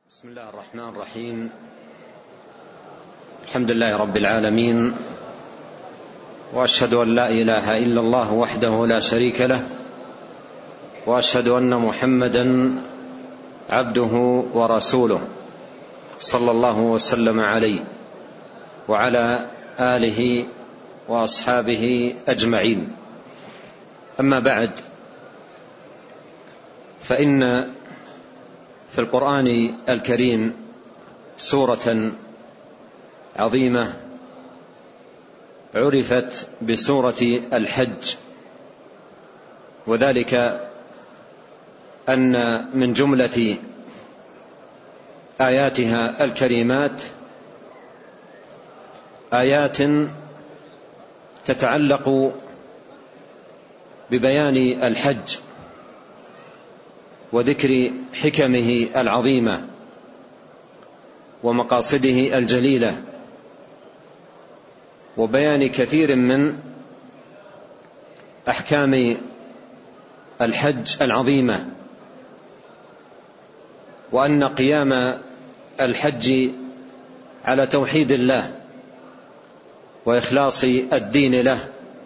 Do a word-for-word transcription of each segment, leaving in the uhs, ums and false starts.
بسم الله الرحمن الرحيم. الحمد لله رب العالمين، وأشهد أن لا إله إلا الله وحده لا شريك له، وأشهد أن محمدا عبده ورسوله صلى الله وسلم عليه وعلى آله وأصحابه أجمعين. أما بعد، فإن في القرآن الكريم سورة عظيمة عرفت بسورة الحج، وذلك أن من جملة آياتها الكريمات آيات تتعلق ببيان الحج وذكر حكمه العظيمة ومقاصده الجليلة، وبيان كثير من أحكام الحج العظيمة، وأن قيام الحج على توحيد الله وإخلاص الدين له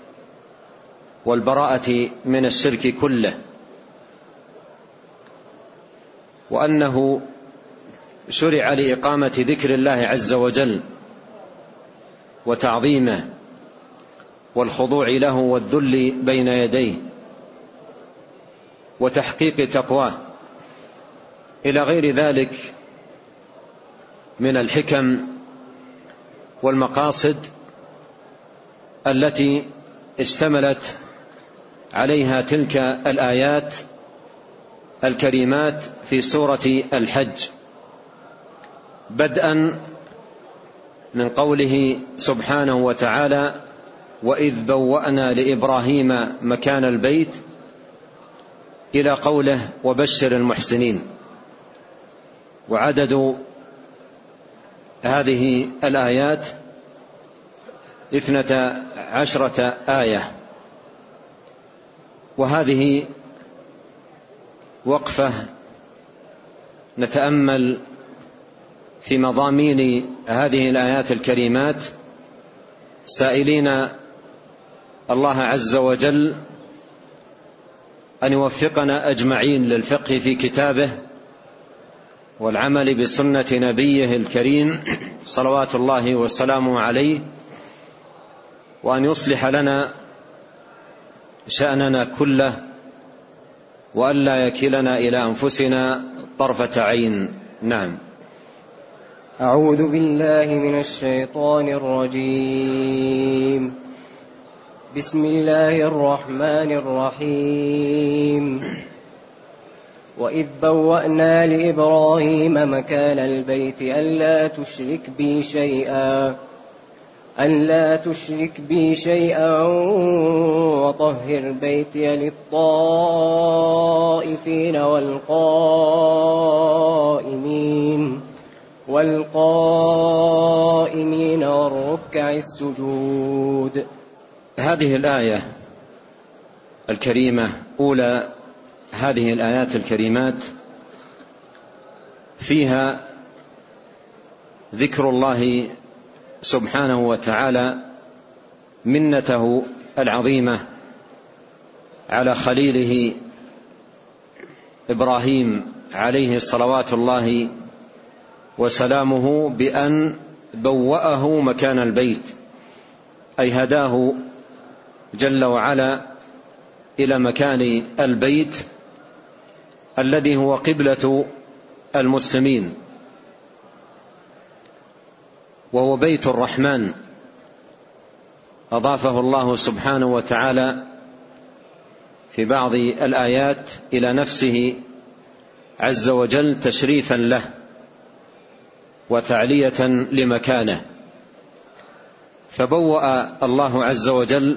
والبراءة من الشرك كله، وأنه شرع لإقامة ذكر الله عز وجل وتعظيمه والخضوع له والذل بين يديه وتحقيق تقواه، إلى غير ذلك من الحكم والمقاصد التي اشتملت عليها تلك الآيات الكريمات في سورة الحج، بدءا من قوله سبحانه وتعالى: وإذ بوأنا لإبراهيم مكان البيت، إلى قوله: وبشر المحسنين. وعدد هذه الآيات اثنتا عشرة آية، وهذه وقفة نتأمل في مضامين هذه الآيات الكريمات، سائلين الله عز وجل أن يوفقنا أجمعين للفقه في كتابه والعمل بسنة نبيه الكريم صلوات الله وسلامه عليه، وأن يصلح لنا شأننا كله، وأن لا يكلنا إلى أنفسنا طرفة عين. نعم. أعوذ بالله من الشيطان الرجيم. بسم الله الرحمن الرحيم. وإذ بوأنا لإبراهيم مكان البيت ألا تشرك بي شيئا ألا تشرك بي شيئا وطهر بيتي للطائفين والقائمين والقائمين والركع السجود. هذه الآية الكريمة، أولى هذه الآيات الكريمات، فيها ذكر الله سبحانه وتعالى منته العظيمة على خليله إبراهيم عليه صلوات الله وسلامه بأن بوأه مكان البيت، أي هداه جل وعلا إلى مكان البيت الذي هو قبلة المسلمين، وهو بيت الرحمن، أضافه الله سبحانه وتعالى في بعض الآيات إلى نفسه عز وجل تشريفا له وتعلية لمكانه. فبوأ الله عز وجل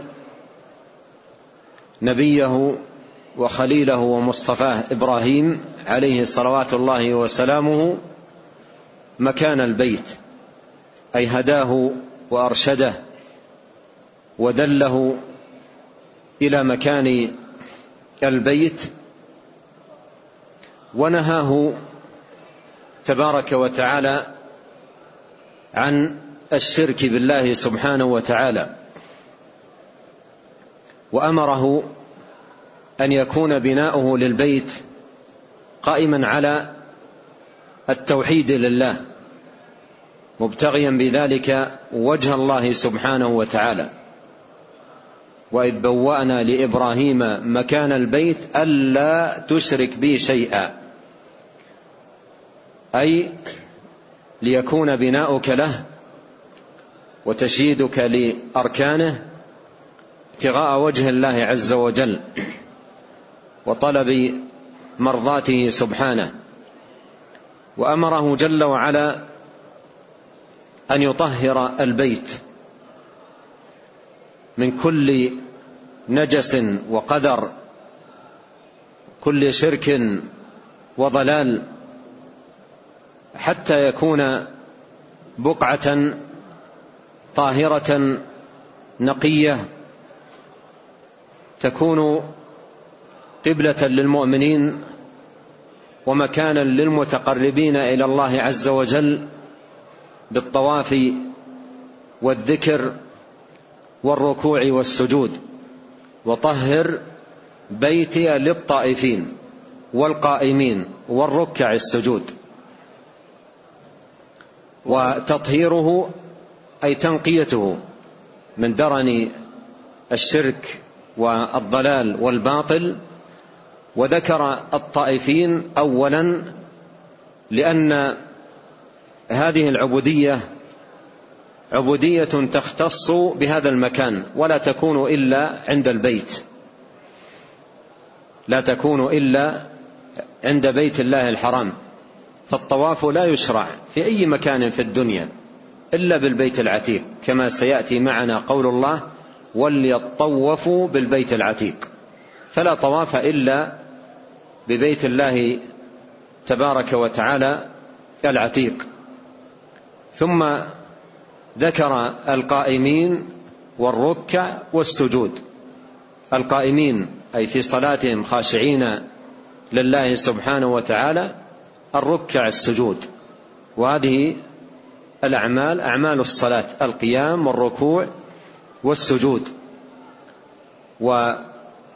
نبيه وخليله ومصطفاه إبراهيم عليه صلوات الله وسلامه مكان البيت، أي هداه وأرشده ودله إلى مكان البيت، ونهاه تبارك وتعالى عن الشرك بالله سبحانه وتعالى، وأمره أن يكون بناؤه للبيت قائما على التوحيد لله، مبتغيا بذلك وجه الله سبحانه وتعالى. وإذ بوأنا لإبراهيم مكان البيت ألا تشرك بي شيئا، أي ليكون بناؤك له وتشييدك لأركانه ابتغاء وجه الله عز وجل وطلب مرضاته سبحانه. وأمره جل وعلا أن يطهر البيت من كل نجس وقدر، كل شرك وضلال، حتى يكون بقعة طاهرة نقية تكون قبلة للمؤمنين ومكانا للمتقربين إلى الله عز وجل بالطواف والذكر والركوع والسجود. وطهر بيتي للطائفين والقائمين والركع السجود. وتطهيره أي تنقيته من درن الشرك والضلال والباطل. وذكر الطائفين أولا لأن هذه العبودية عبودية تختص بهذا المكان، ولا تكون إلا عند البيت، لا تكون إلا عند بيت الله الحرام. فالطواف لا يشرع في أي مكان في الدنيا إلا بالبيت العتيق، كما سيأتي معنا قول الله وليطوفوا بالبيت العتيق. فلا طواف إلا ببيت الله تبارك وتعالى العتيق. ثم ذكر القائمين والركع والسجود. القائمين أي في صلاتهم خاشعين لله سبحانه وتعالى، الركع السجود. وهذه الأعمال أعمال الصلاة، القيام والركوع والسجود. وذكر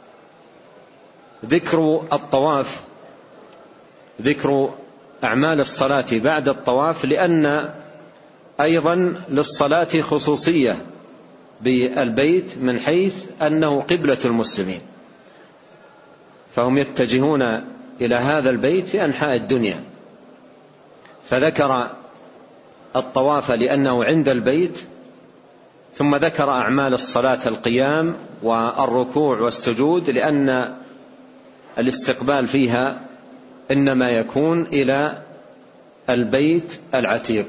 الطواف ذكر أعمال الصلاة بعد الطواف، لأن أيضا للصلاة خصوصية بالبيت من حيث أنه قبلة المسلمين، فهم يتجهون إلى هذا البيت في أنحاء الدنيا. فذكر الطواف لأنه عند البيت، ثم ذكر أعمال الصلاة القيام والركوع والسجود لأن الاستقبال فيها إنما يكون إلى البيت العتيق.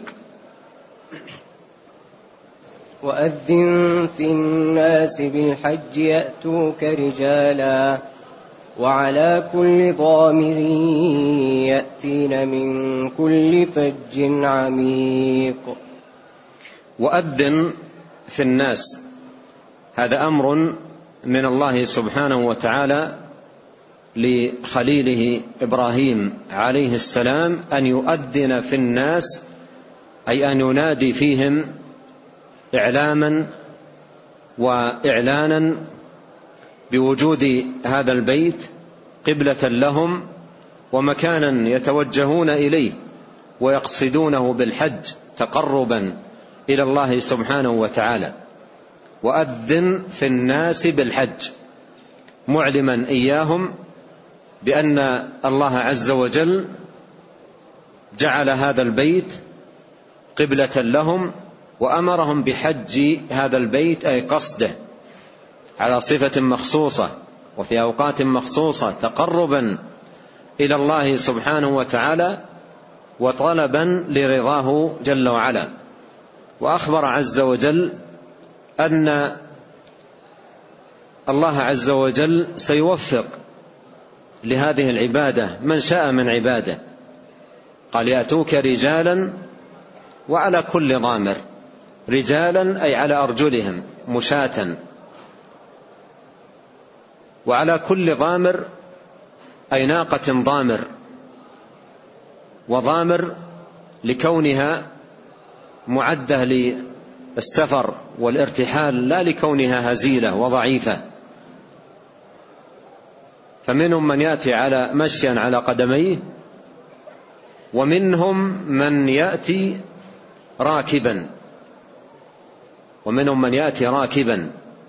وأذن في الناس بالحج يأتوك رجالا وعلى كل ضامر يأتين من كل فج عميق. وأذن في الناس، هذا أمر من الله سبحانه وتعالى لخليله إبراهيم عليه السلام أن يؤذن في الناس، أي أن ينادي فيهم إعلاما وإعلانا بوجود هذا البيت قبلة لهم ومكانا يتوجهون إليه ويقصدونه بالحج تقربا إلى الله سبحانه وتعالى. وأذن في الناس بالحج، معلما إياهم بأن الله عز وجل جعل هذا البيت قبلة لهم، وأمرهم بحج هذا البيت أي قصده على صفة مخصوصة وفي أوقات مخصوصة تقربا إلى الله سبحانه وتعالى وطلبا لرضاه جل وعلا. وأخبر عز وجل أن الله عز وجل سيوفق لهذه العبادة من شاء من عباده. قال يأتوك رجالا وعلى كل ضامر، رجالا أي على أرجلهم مشاة، وعلى كل ضامر أي ناقة ضامر. وضامر لكونها معدة للسفر والارتحال، لا لكونها هزيلة وضعيفة. فمنهم من يأتي على مشيا على قدميه، ومنهم من يأتي راكبا ومنهم من يأتي راكبا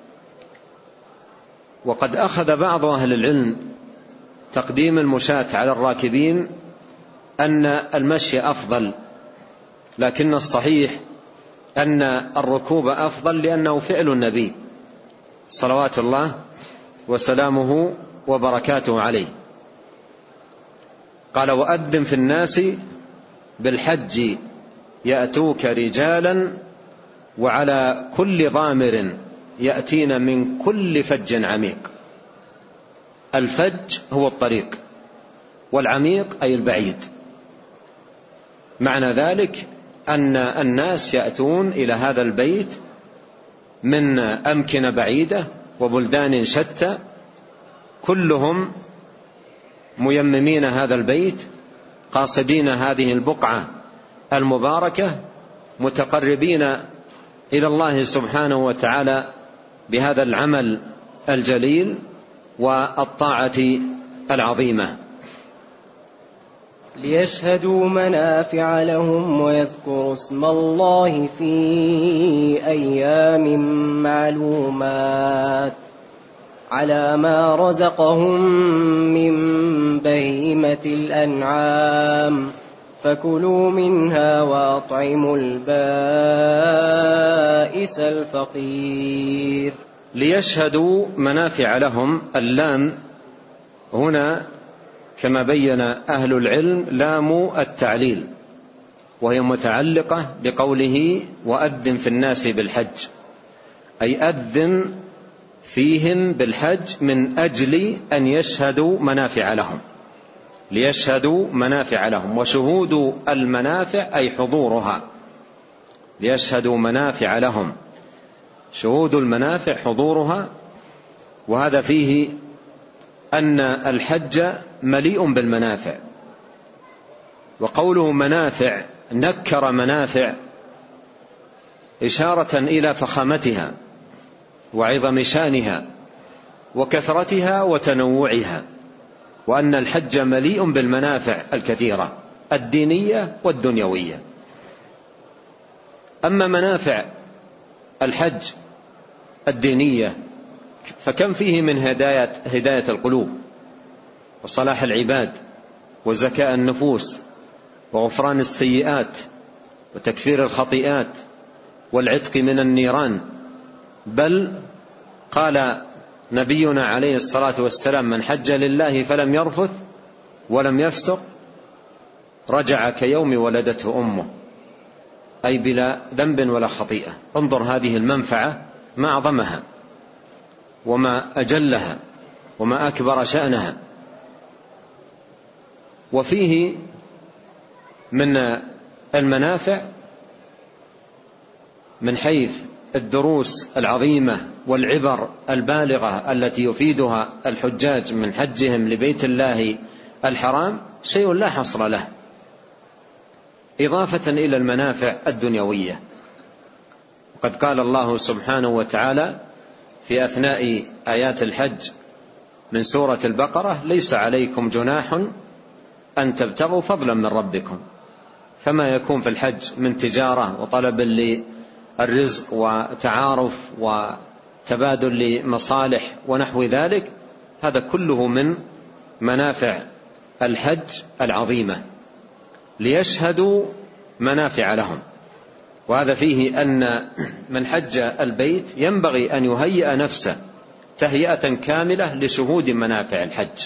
وقد أخذ بعض أهل العلم تقديم المشاة على الراكبين أن المشي أفضل، لكن الصحيح أن الركوب أفضل، لأنه فعل النبي صلوات الله وسلامه وبركاته عليه. قال: وأذن في الناس بالحج يأتوك رجالا وعلى كل ضامر يأتين من كل فج عميق. الفج هو الطريق، والعميق أي البعيد. معنى ذلك أن الناس يأتون إلى هذا البيت من أمكنة بعيدة وبلدان شتى، كلهم ميممين هذا البيت، قاصدين هذه البقعة المباركة، متقربين إلى الله سبحانه وتعالى بهذا العمل الجليل والطاعة العظيمة. ليشهدوا منافع لهم ويذكروا اسم الله في أيام معلومات على ما رزقهم من بهيمة الأنعام، فكلوا منها وأطعموا البائس الفقير. ليشهدوا منافع لهم، اللام هنا كما بين أهل العلم لام التعليل، وهي متعلقة بقوله: وأذن في الناس بالحج، أي أذن فيهم بالحج من أجل أن يشهدوا منافع لهم. ليشهدوا منافع لهم، وشهود المنافع أي حضورها. ليشهدوا منافع لهم، شهود المنافع حضورها. وهذا فيه أن الحج مليء بالمنافع. وقوله منافع نكر منافع إشارة إلى فخامتها وعظم شانها وكثرتها وتنوعها، وأن الحج مليء بالمنافع الكثيرة الدينية والدنيوية. أما منافع الحج الدينية فكم فيه من هداية, هداية القلوب وصلاح العباد وزكاء النفوس وغفران السيئات وتكفير الخطيئات والعتق من النيران. بل قال نبينا عليه الصلاة والسلام: من حج لله فلم يرفث ولم يفسق رجع كيوم ولدته أمه، أي بلا ذنب ولا خطيئة. انظر هذه المنفعة ما أعظمها وما أجلها وما أكبر شأنها. وفيه من المنافع من حيث الدروس العظيمة والعبر البالغة التي يفيدها الحجاج من حجهم لبيت الله الحرام شيء لا حصر له، إضافة إلى المنافع الدنيوية. وقد قال الله سبحانه وتعالى في أثناء آيات الحج من سورة البقرة: ليس عليكم جناح أن تبتغوا فضلا من ربكم. فما يكون في الحج من تجارة وطلب للرزق وتعارف وتبادل لمصالح ونحو ذلك، هذا كله من منافع الحج العظيمة. ليشهدوا منافع لهم، وهذا فيه أن من حج البيت ينبغي أن يهيئ نفسه تهيئة كاملة لشهود منافع الحج،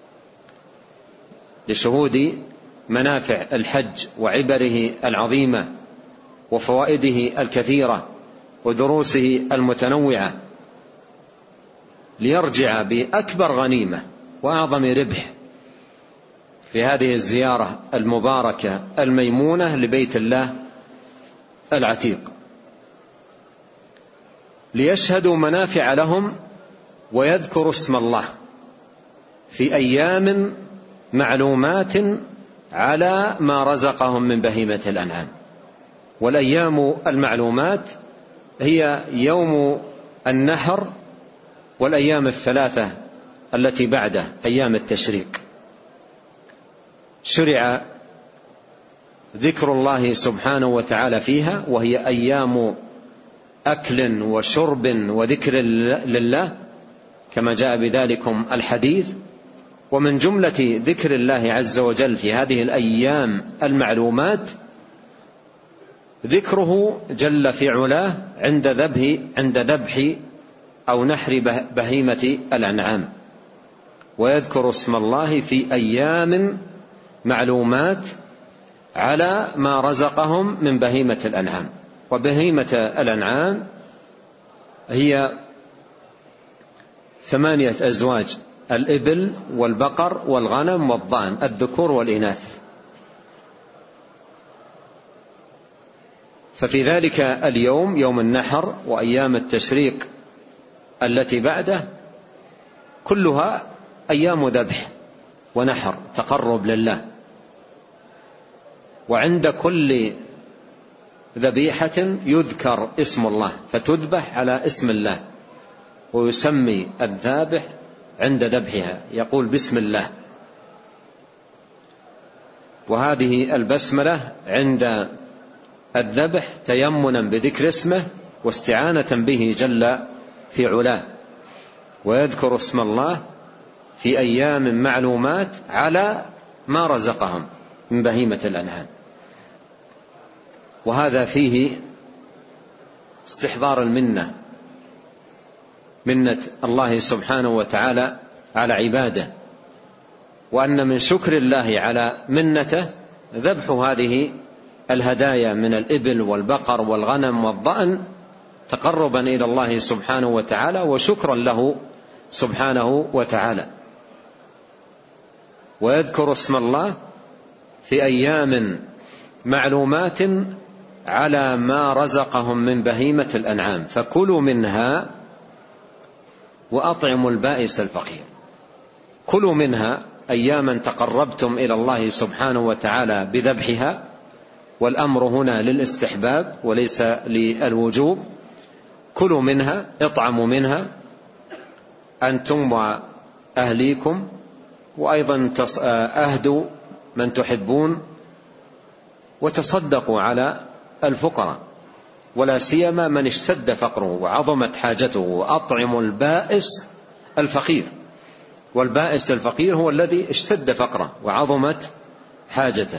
لشهود منافع الحج وعبره العظيمة وفوائده الكثيرة ودروسه المتنوعة، ليرجع بأكبر غنيمة وأعظم ربح في هذه الزيارة المباركة الميمونة لبيت الله العتيق. ليشهدوا منافع لهم ويذكروا اسم الله في أيام معلومات على ما رزقهم من بهيمة الأنعام. والأيام المعلومات هي يوم النحر والأيام الثلاثة التي بعده أيام التشريق. شرع ذكر الله سبحانه وتعالى فيها، وهي أيام أكل وشرب وذكر لله كما جاء بذلكم الحديث. ومن جملة ذكر الله عز وجل في هذه الأيام المعلومات ذكره جل في علاه عند ذبح عند ذبح أو نحر بهيمة الأنعام، ويذكر اسم الله في أيام معلومات على ما رزقهم من بهيمة الأنعام. وبهيمة الأنعام هي ثمانية أزواج: الإبل والبقر والغنم والضأن، الذكور والإناث. ففي ذلك اليوم يوم النحر وأيام التشريق التي بعده كلها أيام ذبح ونحر تقرب لله. وعند كل ذبيحة يذكر اسم الله فتذبح على اسم الله، ويسمي الذابح عند ذبحها يقول بسم الله. وهذه البسملة عند الذبح تيمنا بذكر اسمه واستعانة به جل في علاه. ويذكر اسم الله في أيام معلومات على ما رزقهم من بهيمة الأنعام. وهذا فيه استحضار المنة، منة الله سبحانه وتعالى على عباده، وأن من شكر الله على منته ذبح هذه الهدايا من الإبل والبقر والغنم والضأن تقربا إلى الله سبحانه وتعالى وشكرا له سبحانه وتعالى. ويذكر اسم الله في أيام معلومات على ما رزقهم من بهيمة الأنعام، فكلوا منها وأطعموا البائس الفقير. كلوا منها أياما تقربتم إلى الله سبحانه وتعالى بذبحها، والأمر هنا للاستحباب وليس للوجوب. كلوا منها، اطعموا منها أنتم وأهليكم، وأيضا أهدوا من تحبون، وتصدقوا على الفقراء ولا سيما من اشتد فقره وعظمت حاجته. وأطعموا البائس الفقير، والبائس الفقير هو الذي اشتد فقره وعظمت حاجته.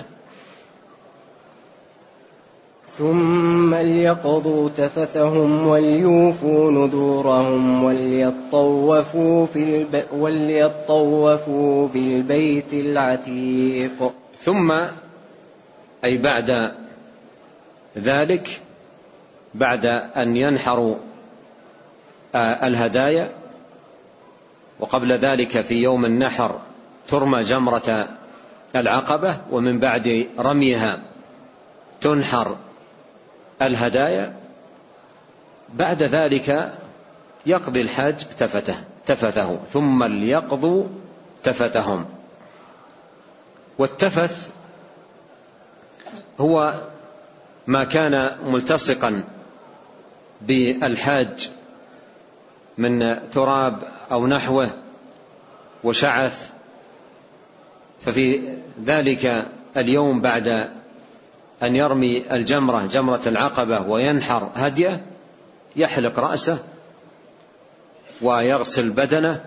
ثم ليقضوا تفثهم وليوفوا نذورهم وليطوفوا, في الب... وليطوفوا بالبيت العتيق. ثم أي بعد ذلك، بعد أن ينحروا الهدايا، وقبل ذلك في يوم النحر ترمى جمرة العقبة، ومن بعد رميها تنحر الهدايا. بعد ذلك يقضي الحاج تفته, تفته ثم ليقضوا تفتهم. والتفث هو ما كان ملتصقا بالحاج من تراب أو نحوه وشعث. ففي ذلك اليوم بعد أن يرمي الجمرة جمرة العقبة وينحر هديه يحلق رأسه ويغسل بدنه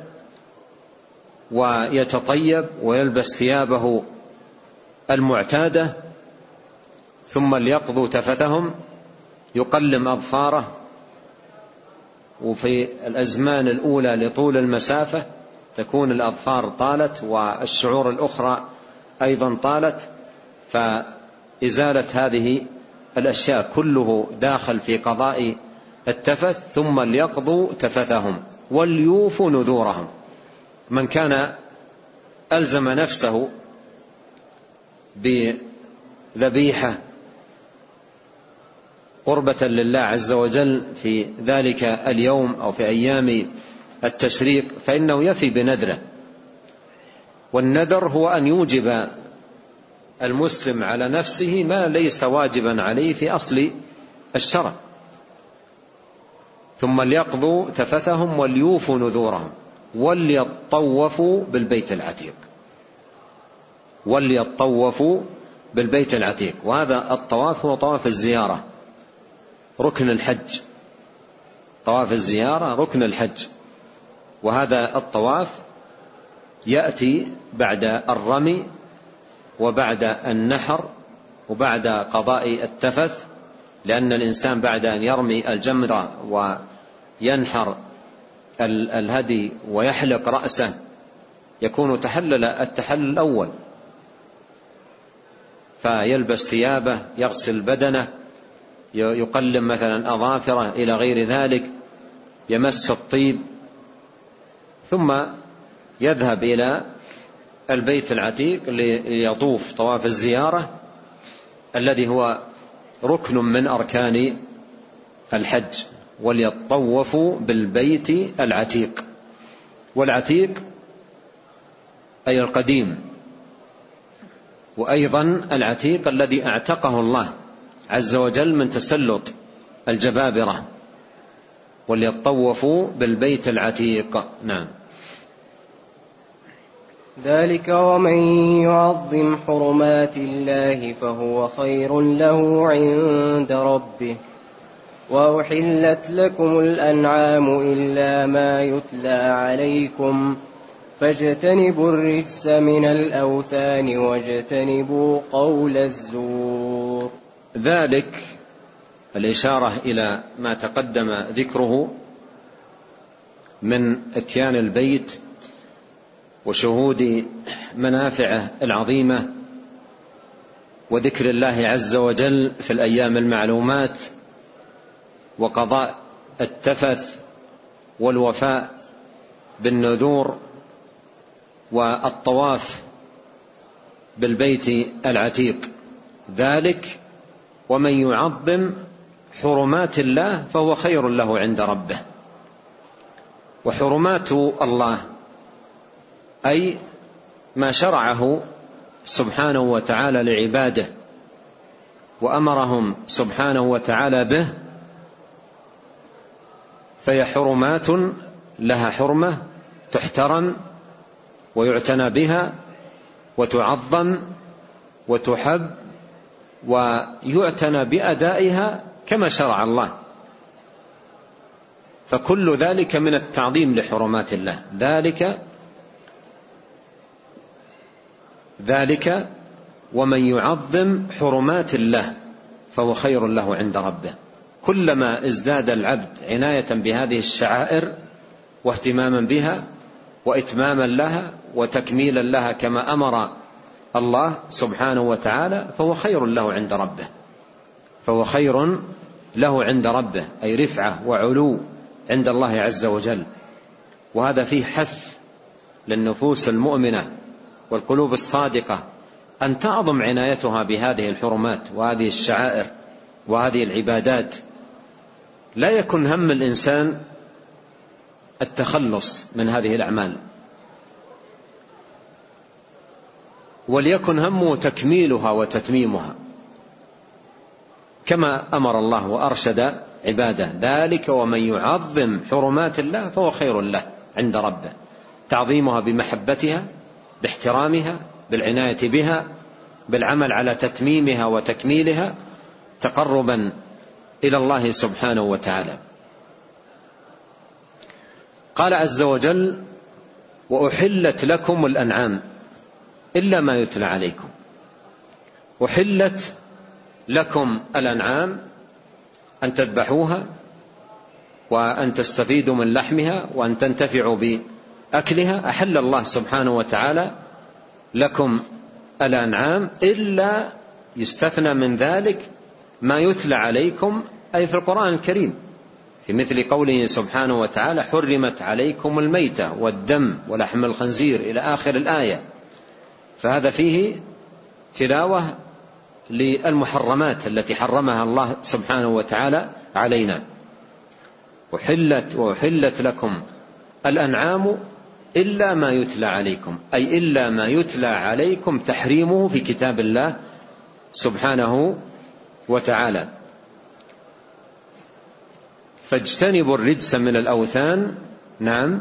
ويتطيب ويلبس ثيابه المعتادة. ثم ليقضوا تفتهم، يقلم أظفاره، وفي الأزمان الأولى لطول المسافة تكون الأظفار طالت والشعور الأخرى أيضا طالت، فإزالة هذه الأشياء كله داخل في قضاء التفث. ثم ليقضوا تفتهم وليوفوا نذورهم. من كان ألزم نفسه بذبيحة قربة لله عز وجل في ذلك اليوم أو في أيام التشريق فإنه يفي بنذره. والنذر هو أن يوجب المسلم على نفسه ما ليس واجبا عليه في أصل الشرع. ثم ليقضوا تفثهم وليوفوا نذورهم وليطوفوا بالبيت العتيق، وليطوفوا بالبيت العتيق. وهذا الطواف هو طواف الزيارة ركن الحج، طواف الزيارة ركن الحج. وهذا الطواف يأتي بعد الرمي وبعد النحر وبعد قضاء التفث، لأن الإنسان بعد أن يرمي الجمرة وينحر الهدي ويحلق رأسه يكون تحلل التحلل الأول، فيلبس ثيابه، يغسل بدنه، يقلم مثلا أظافره إلى غير ذلك، يمس الطيب، ثم يذهب إلى البيت العتيق ليطوف طواف الزيارة الذي هو ركن من أركان الحج. وليطوفوا بالبيت العتيق، والعتيق أي القديم، وأيضا العتيق الذي اعتقه الله عز وجل من تسلط الجبابرة. وليطوفوا بالبيت العتيق. نعم. ذلك ومن يعظم حرمات الله فهو خير له عند ربه. وأحلت لكم الأنعام إلا ما يتلى عليكم فاجتنبوا الرجس من الأوثان واجتنبوا قول الزور. ذلك الإشارة إلى ما تقدم ذكره من إتيان البيت وشهود منافعه العظيمة وذكر الله عز وجل في الأيام المعلومات وقضاء التفث والوفاء بالنذور والطواف بالبيت العتيق. ذلك ومن يعظم حرمات الله فهو خير له عند ربه. وحرمات الله أي ما شرعه سبحانه وتعالى لعباده وأمرهم سبحانه وتعالى به، فهي حرمات لها حرمة تحترم ويعتنى بها وتعظم وتحب ويعتنى بأدائها كما شرع الله. فكل ذلك من التعظيم لحرمات الله. ذلك ذلك ومن يعظم حرمات الله فهو خير له عند ربه. كلما ازداد العبد عناية بهذه الشعائر واهتماما بها وإتماما لها وتكميلا لها كما أمر الله سبحانه وتعالى فهو خير له عند ربه، فهو خير له عند ربه، أي رفعة وعلو عند الله عز وجل. وهذا فيه حث للنفوس المؤمنة والقلوب الصادقة أن تعظم عنايتها بهذه الحرمات وهذه الشعائر وهذه العبادات. لا يكن هم الإنسان التخلص من هذه الأعمال، وليكن همه تكميلها وتتميمها كما أمر الله وأرشد عباده. ذلك ومن يعظم حرمات الله فهو خير له عند ربه. تعظيمها بمحبتها، باحترامها، بالعناية بها، بالعمل على تتميمها وتكميلها تقربا إلى الله سبحانه وتعالى. قال عز وجل: وأحلت لكم الأنعام إلا ما يتلى عليكم. أحلت لكم الأنعام أن تذبحوها وأن تستفيدوا من لحمها وأن تنتفعوا بأكلها. أحل الله سبحانه وتعالى لكم الأنعام، إلا يستثنى من ذلك ما يتلى عليكم، أي في القرآن الكريم، في مثل قوله سبحانه وتعالى: حرمت عليكم الميتة والدم ولحم الخنزير إلى آخر الآية. فهذا فيه تلاوة للمحرمات التي حرمها الله سبحانه وتعالى علينا. وحلت وحلت لكم الأنعام إلا ما يتلى عليكم، أي إلا ما يتلى عليكم تحريمه في كتاب الله سبحانه وتعالى. فاجتنبوا الرجس من الأوثان. نعم.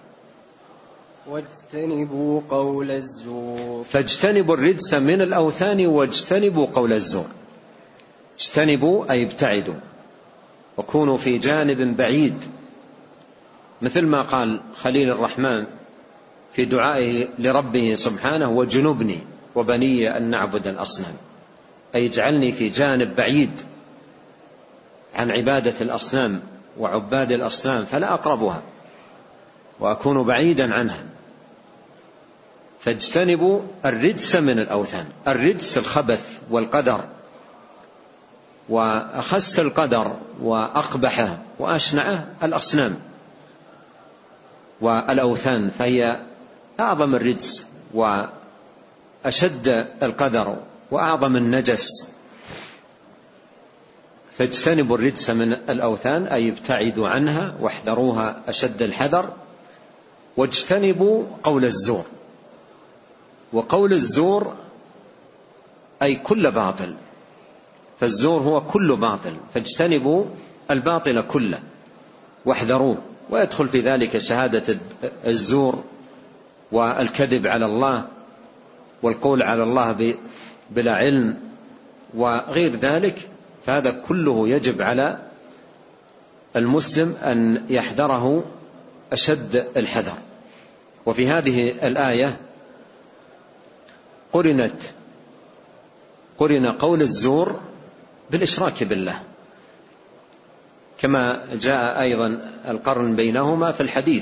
واجتنبوا قول الزور. فاجتنبوا الرجس من الأوثان واجتنبوا قول الزور. اجتنبوا أي ابتعدوا وكونوا في جانب بعيد، مثل ما قال خليل الرحمن في دعائه لربه سبحانه: وجنبني وبني أن نعبد الأصنام، أي اجعلني في جانب بعيد عن عبادة الأصنام وعباد الأصنام فلا أقربها وأكون بعيدا عنها. فاجتنبوا الرجس من الأوثان. الرجس الخبث والقدر، وأخس القدر وأقبحه وأشنعه الأصنام والأوثان، فهي أعظم الرجس وأشد القدر وأعظم النجس. فاجتنبوا الرجس من الأوثان أي ابتعدوا عنها واحذروها أشد الحذر. واجتنبوا قول الزور. وقول الزور أي كل باطل، فالزور هو كل باطل، فاجتنبوا الباطل كله واحذروه. ويدخل في ذلك شهادة الزور والكذب على الله والقول على الله بلا علم وغير ذلك، فهذا كله يجب على المسلم أن يحذره أشد الحذر. وفي هذه الآية قرنت قرن قول الزور بالإشراك بالله، كما جاء أيضا القرن بينهما في الحديث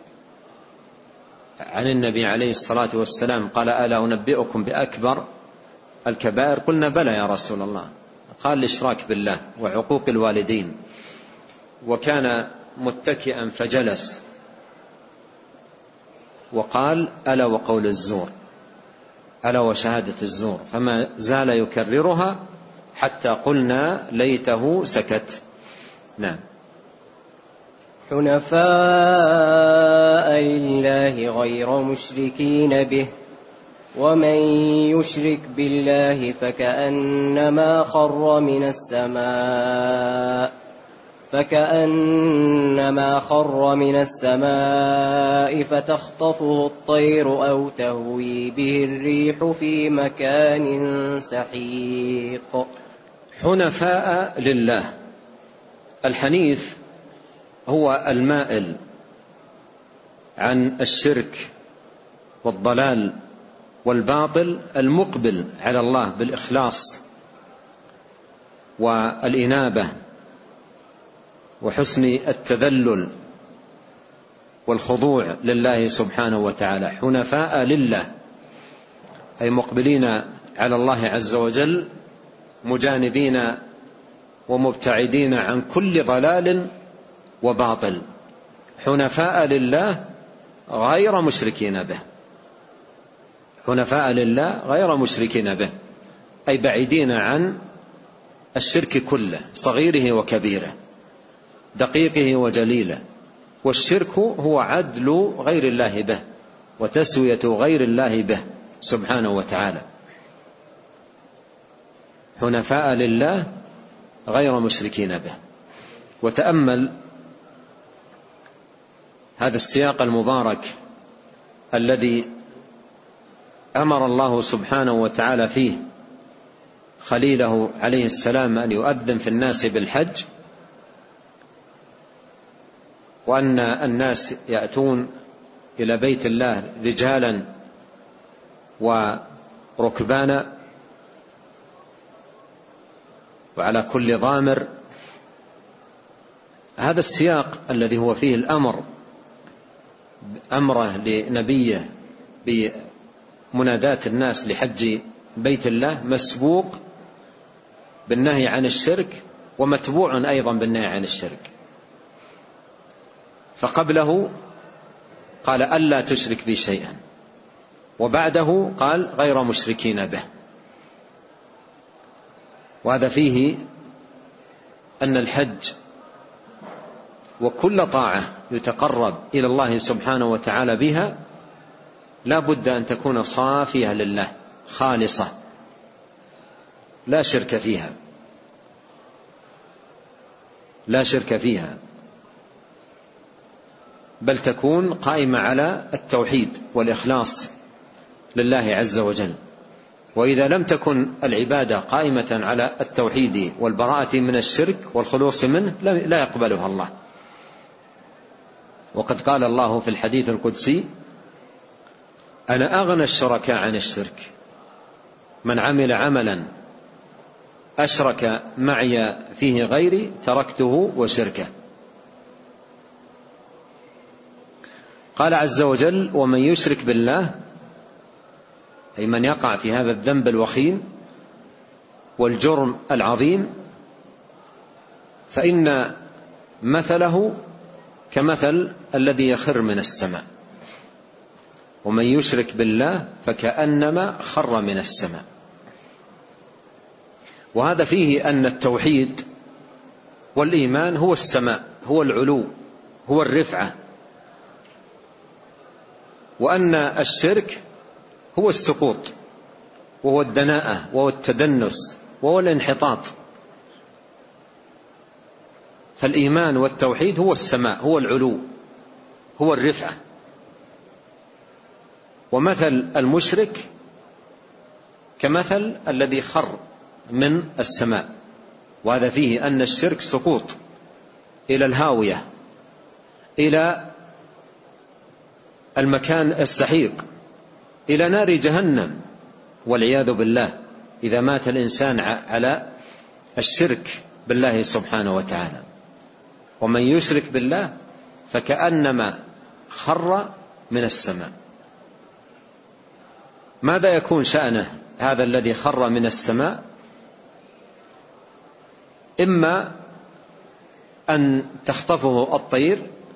عن النبي عليه الصلاة والسلام قال: ألا أنبئكم بأكبر الكبائر؟ قلنا: بلى يا رسول الله. قال: الإشراك بالله وعقوق الوالدين. وكان متكئا فجلس وقال: ألا وقول الزور، ألا وشهادة الزور، فما زال يكررها حتى قلنا ليته سكت. نعم. حنفاء لله غير مشركين به، ومن يشرك بالله فكأنما خر من السماء فكأنما خر من السماء فتخطفه الطير أو تهوي به الريح في مكان سحيق. حنفاء لله. الحنيف هو المائل عن الشرك والضلال والباطل، المقبل على الله بالإخلاص والإنابة وحسن التذلل والخضوع لله سبحانه وتعالى. حنفاء لله أي مقبلين على الله عز وجل، مجانبين ومبتعدين عن كل ضلال وباطل. حنفاء لله غير مشركين به. حنفاء لله غير مشركين به أي بعيدين عن الشرك كله، صغيره وكبيره، دقيقه وجليله. والشرك هو عدل غير الله به وتسوية غير الله به سبحانه وتعالى. حنفاء لله غير مشركين به. وتأمل هذا السياق المبارك الذي أمر الله سبحانه وتعالى فيه خليله عليه السلام أن يؤذن في الناس بالحج، وأن الناس يأتون إلى بيت الله رجالا وركبانا وعلى كل ضامر. هذا السياق الذي هو فيه الأمر أمره لنبيه بمناداة الناس لحج بيت الله مسبوق بالنهي عن الشرك ومتبوع أيضا بالنهي عن الشرك. فقبله قال: ألا تشرك بي شيئا، وبعده قال: غير مشركين به. وهذا فيه أن الحج وكل طاعة يتقرب إلى الله سبحانه وتعالى بها لا بد أن تكون صافية لله خالصة لا شرك فيها لا شرك فيها بل تكون قائمة على التوحيد والإخلاص لله عز وجل. وإذا لم تكن العبادة قائمة على التوحيد والبراءة من الشرك والخلوص منه لا يقبلها الله. وقد قال الله في الحديث القدسي: أنا أغنى الشركاء عن الشرك، من عمل عملا أشرك معي فيه غيري تركته وشركه. قال عز وجل: ومن يشرك بالله، أي من يقع في هذا الذنب الوخيم والجرم العظيم، فإن مثله كمثل الذي يخر من السماء. ومن يشرك بالله فكأنما خر من السماء. وهذا فيه أن التوحيد والإيمان هو السماء، هو العلو، هو الرفعة، وأن الشرك هو السقوط وهو الدناءة وهو التدنس وهو الانحطاط. فالإيمان والتوحيد هو السماء، هو العلو، هو الرفعة. ومثل المشرك كمثل الذي خر من السماء. وهذا فيه أن الشرك سقوط إلى الهاوية، إلى المكان السحيق، إلى نار جهنم والعياذ بالله، إذا مات الإنسان على الشرك بالله سبحانه وتعالى. ومن يشرك بالله فكأنما خر من السماء. ماذا يكون شأنه هذا الذي خر من السماء؟ إما أن تخطفه الطير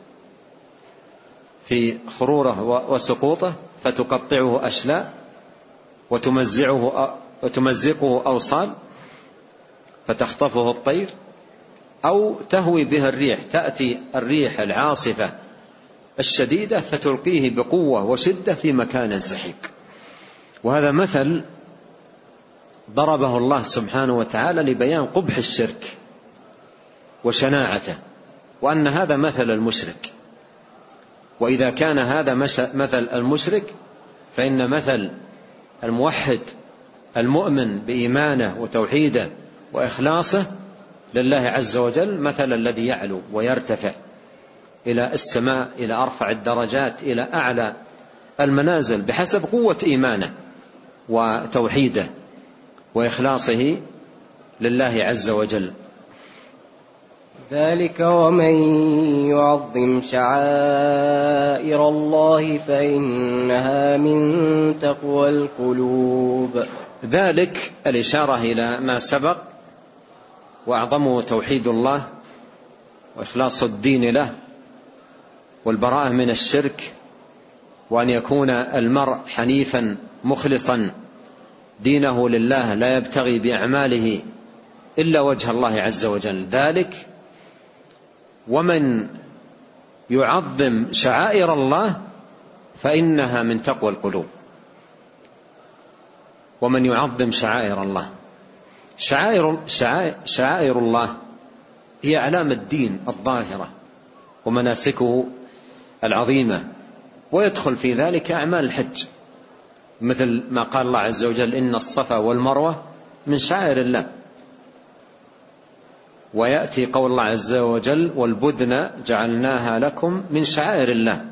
في خروره وسقوطه فتقطعه أشلاء وتمزعه وتمزقه أوصال فتخطفه الطير، أو تهوي به الريح، تأتي الريح العاصفة الشديدة فتلقيه بقوة وشدة في مكان سحيق. وهذا مثل ضربه الله سبحانه وتعالى لبيان قبح الشرك وشناعته، وأن هذا مثل المشرك. وإذا كان هذا مثل المشرك فإن مثل الموحد المؤمن بإيمانه وتوحيده وإخلاصه لله عز وجل مثل الذي يعلو ويرتفع إلى السماء، إلى أرفع الدرجات، إلى أعلى المنازل بحسب قوة إيمانه وتوحيده وإخلاصه لله عز وجل. ذلك ومن يعظم شعائر الله فإنها من تقوى القلوب. ذلك الإشارة إلى ما سبق، وأعظمه توحيد الله وإخلاص الدين له والبراءة من الشرك، وأن يكون المرء حنيفا مخلصا دينه لله لا يبتغي بأعماله إلا وجه الله عز وجل. ذلك ومن يعظم شعائر الله فإنها من تقوى القلوب. ومن يعظم شعائر الله، شعائر, شعائر, شعائر الله هي أعلام الدين الظاهرة ومناسكه العظيمة، ويدخل في ذلك أعمال الحج، مثل ما قال الله عز وجل: إن الصفا والمروة من شعائر الله. ويأتي قول الله عز وجل: والبدن جعلناها لكم من شعائر الله.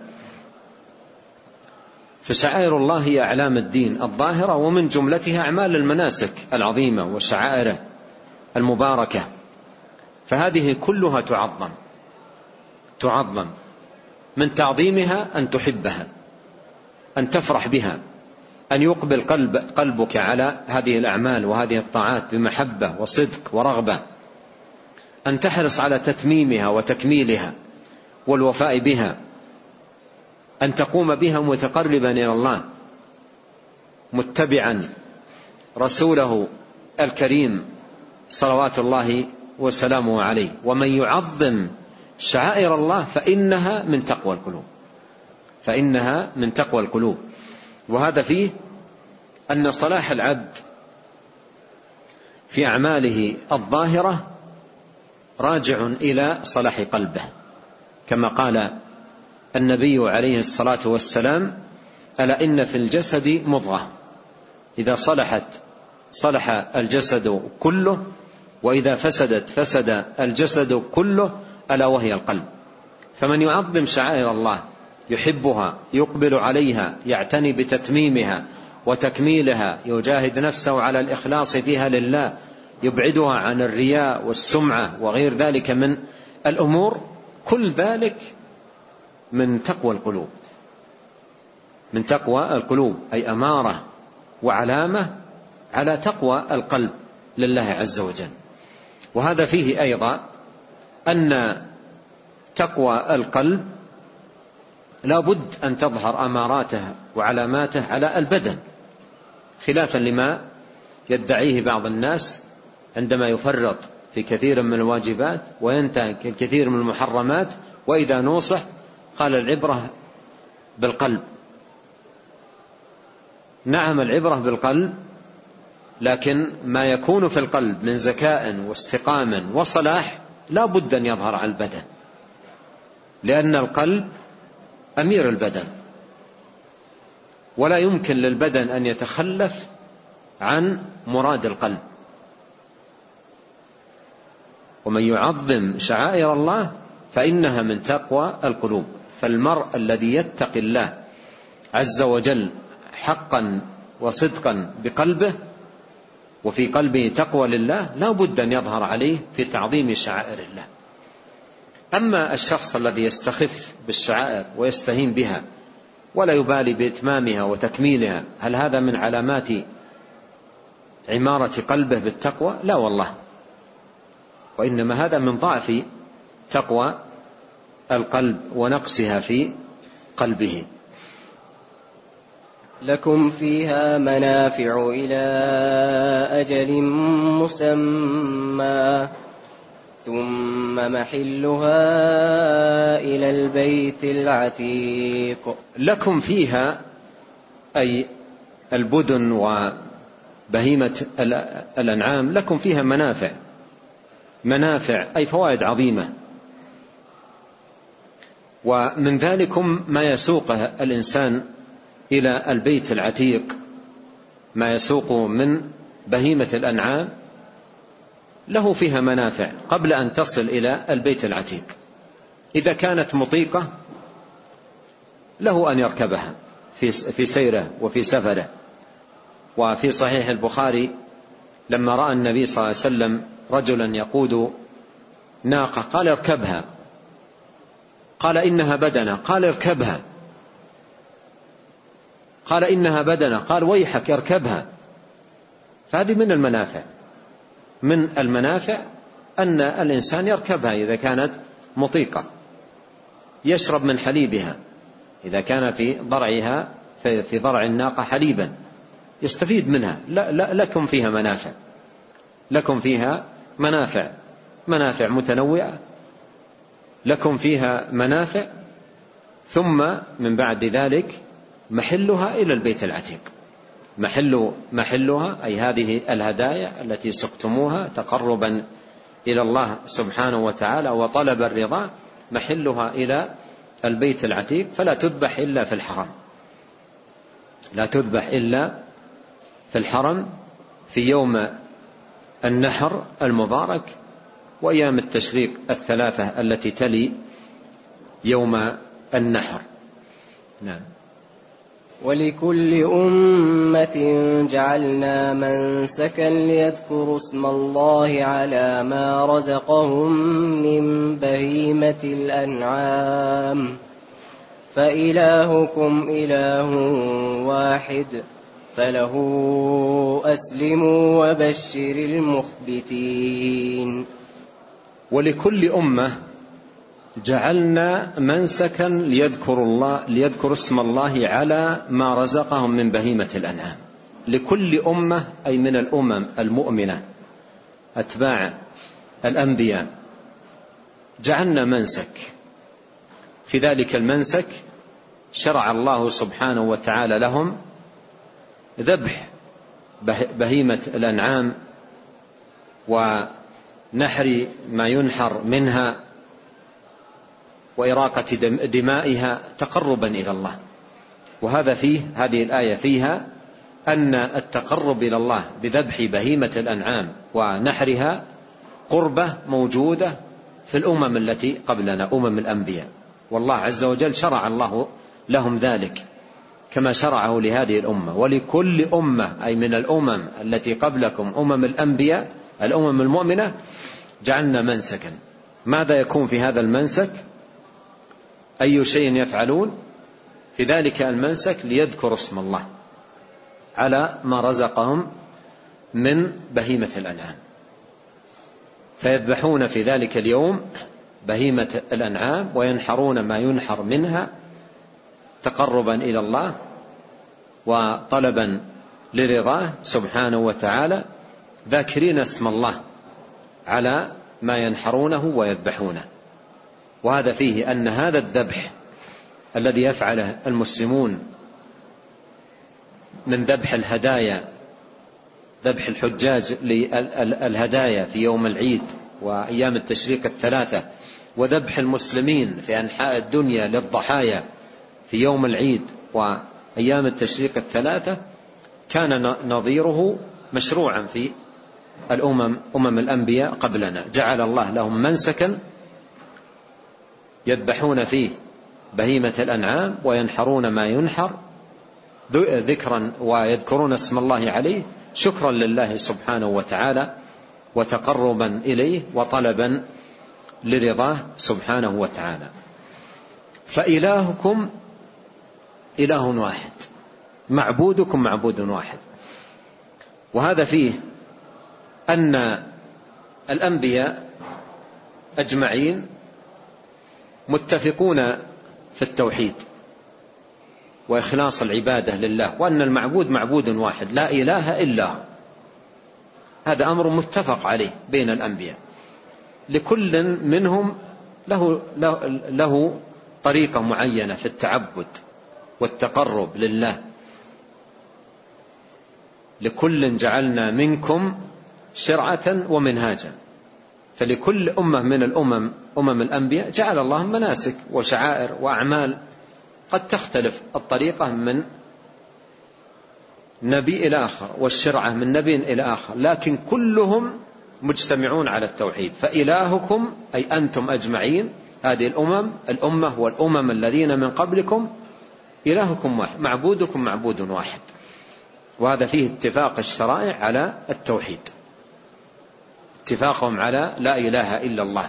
فشعائر الله هي أعلام الدين الظاهرة، ومن جملتها أعمال المناسك العظيمة وشعائره المباركة. فهذه كلها تعظم تعظم من تعظيمها أن تحبها، أن تفرح بها، أن يقبل قلب قلبك على هذه الأعمال وهذه الطاعات بمحبة وصدق ورغبة، أن تحرص على تتميمها وتكميلها والوفاء بها، أن تقوم بها متقربا إلى الله متبعا رسوله الكريم صلوات الله وسلامه عليه. ومن يعظم شعائر الله فإنها من تقوى القلوب، فإنها من تقوى القلوب. وهذا فيه أن صلاح العبد في أعماله الظاهرة راجع إلى صلاح قلبه، كما قال النبي عليه الصلاة والسلام: ألا إن في الجسد مضغة إذا صلحت صلح الجسد كله، وإذا فسدت فسد الجسد كله، ألا وهي القلب. فمن يعظم شعائر الله يحبها، يقبل عليها، يعتني بتتميمها وتكميلها، يجاهد نفسه على الإخلاص فيها لله، يبعدها عن الرياء والسمعة وغير ذلك من الأمور، كل ذلك من تقوى القلوب، من تقوى القلوب، أي أمارة وعلامة على تقوى القلب لله عز وجل. وهذا فيه أيضا أن تقوى القلب لا بد أن تظهر أماراته وعلاماته على البدن، خلافا لما يدعيه بعض الناس عندما يفرط في كثير من الواجبات وينتهك الكثير من المحرمات، وإذا نوصح قال العبرة بالقلب. نعم العبرة بالقلب، لكن ما يكون في القلب من زكاء واستقامة وصلاح لا بد أن يظهر على البدن، لأن القلب أمير البدن، ولا يمكن للبدن أن يتخلف عن مراد القلب. ومن يعظم شعائر الله فإنها من تقوى القلوب. فالمرء الذي يتقي الله عز وجل حقا وصدقا بقلبه، وفي قلبه تقوى لله، لا بد أن يظهر عليه في تعظيم شعائر الله. أما الشخص الذي يستخف بالشعائر ويستهين بها ولا يبالي بإتمامها وتكميلها، هل هذا من علامات عمارة قلبه بالتقوى؟ لا والله، وإنما هذا من ضعف تقوى القلب ونقصها في قلبه. لكم فيها منافع إلى أجل مسمى ثم محلها إلى البيت العتيق. لكم فيها أي البدن وبهيمة الأنعام، لكم فيها منافع، منافع أي فوائد عظيمة. ومن ذلكم ما يسوقه الإنسان إلى البيت العتيق، ما يسوق من بهيمة الأنعام له فيها منافع قبل أن تصل إلى البيت العتيق. إذا كانت مطيقة له أن يركبها في سيره وفي سفره. وفي صحيح البخاري لما رأى النبي صلى الله عليه وسلم رجلا يقود ناقة قال اركبها، قال إنها بدنة، قال اركبها، قال إنها بدنة، قال ويحك اركبها. فهذه من المنافع، من المنافع أن الإنسان يركبها إذا كانت مطيقة، يشرب من حليبها إذا كان في ضرعها في ضرع الناقة حليبا يستفيد منها. لا لا لكم فيها منافع، لكم فيها منافع، منافع متنوعة، لكم فيها منافع. ثم من بعد ذلك محلها إلى البيت العتيق، محل محلها أي هذه الهدايا التي سقتموها تقربا إلى الله سبحانه وتعالى وطلب الرضا، محلها إلى البيت العتيق. فلا تذبح إلا في الحرم، لا تذبح إلا في الحرم في يوم النحر المبارك وأيام التشريق الثلاثة التي تلي يوم النحر. نعم. ولكل أمة جعلنا منسكا ليذكروا اسم الله على ما رزقهم من بهيمة الأنعام فإلهكم إله واحد فله أسلموا وبشر المخبتين. ولكل أمة جعلنا منسكا ليذكروا الله ليذكروا اسم الله على ما رزقهم من بهيمة الأنعام. لكل أمة أي من الأمم المؤمنة أتباع الأنبياء جعلنا منسك. في ذلك المنسك شرع الله سبحانه وتعالى لهم ذبح بهيمة الأنعام ونحر ما ينحر منها وإراقة دمائها تقربا إلى الله. وهذا فيه هذه الآية فيها أن التقرب إلى الله بذبح بهيمة الأنعام ونحرها قربة موجودة في الأمم التي قبلنا، أمم الأنبياء، والله عز وجل شرع الله لهم ذلك كما شرعه لهذه الأمة ولكل أمة، أي من الأمم التي قبلكم أمم الأنبياء الأمم المؤمنة، جعلنا منسكا. ماذا يكون في هذا المنسك؟ أي شيء يفعلون في ذلك المنسك ليذكروا اسم الله على ما رزقهم من بهيمة الأنعام، فيذبحون في ذلك اليوم بهيمة الأنعام وينحرون ما ينحر منها تقربا إلى الله وطلبا لرضاه سبحانه وتعالى، ذاكرين اسم الله على ما ينحرونه ويذبحونه. وهذا فيه أن هذا الذبح الذي يفعله المسلمون من ذبح الهدايا، ذبح الحجاج للهدايا في يوم العيد وأيام التشريق الثلاثة، وذبح المسلمين في أنحاء الدنيا للضحايا في يوم العيد وأيام التشريق الثلاثة، كان نظيره مشروعا في الأمم أمم الأنبياء قبلنا. جعل الله لهم منسكا يذبحون فيه بهيمة الأنعام وينحرون ما ينحر ذكرا ويذكرون اسم الله عليه شكرا لله سبحانه وتعالى وتقربا إليه وطلبا لرضاه سبحانه وتعالى. فإلهكم إله واحد، معبودكم معبود واحد. وهذا فيه أن الأنبياء أجمعين متفقون في التوحيد وإخلاص العبادة لله، وأن المعبود معبود واحد لا إله إلا هو. هذا أمر متفق عليه بين الأنبياء، لكل منهم له, له, له طريقة معينة في التعبد والتقرب لله. لكل جعلنا منكم شرعة ومنهاجا، فلكل أمة من الأمم أمم الأنبياء جعل الله مناسك وشعائر وأعمال قد تختلف الطريقة من نبي إلى آخر والشرعة من نبي إلى آخر، لكن كلهم مجتمعون على التوحيد. فإلهكم أي أنتم أجمعين، هذه الأمم الأمة والأمم الذين من قبلكم، إلهكم واحد، معبودكم معبود واحد. وهذا فيه اتفاق الشرائع على التوحيد، اتفاقهم على لا إله إلا الله،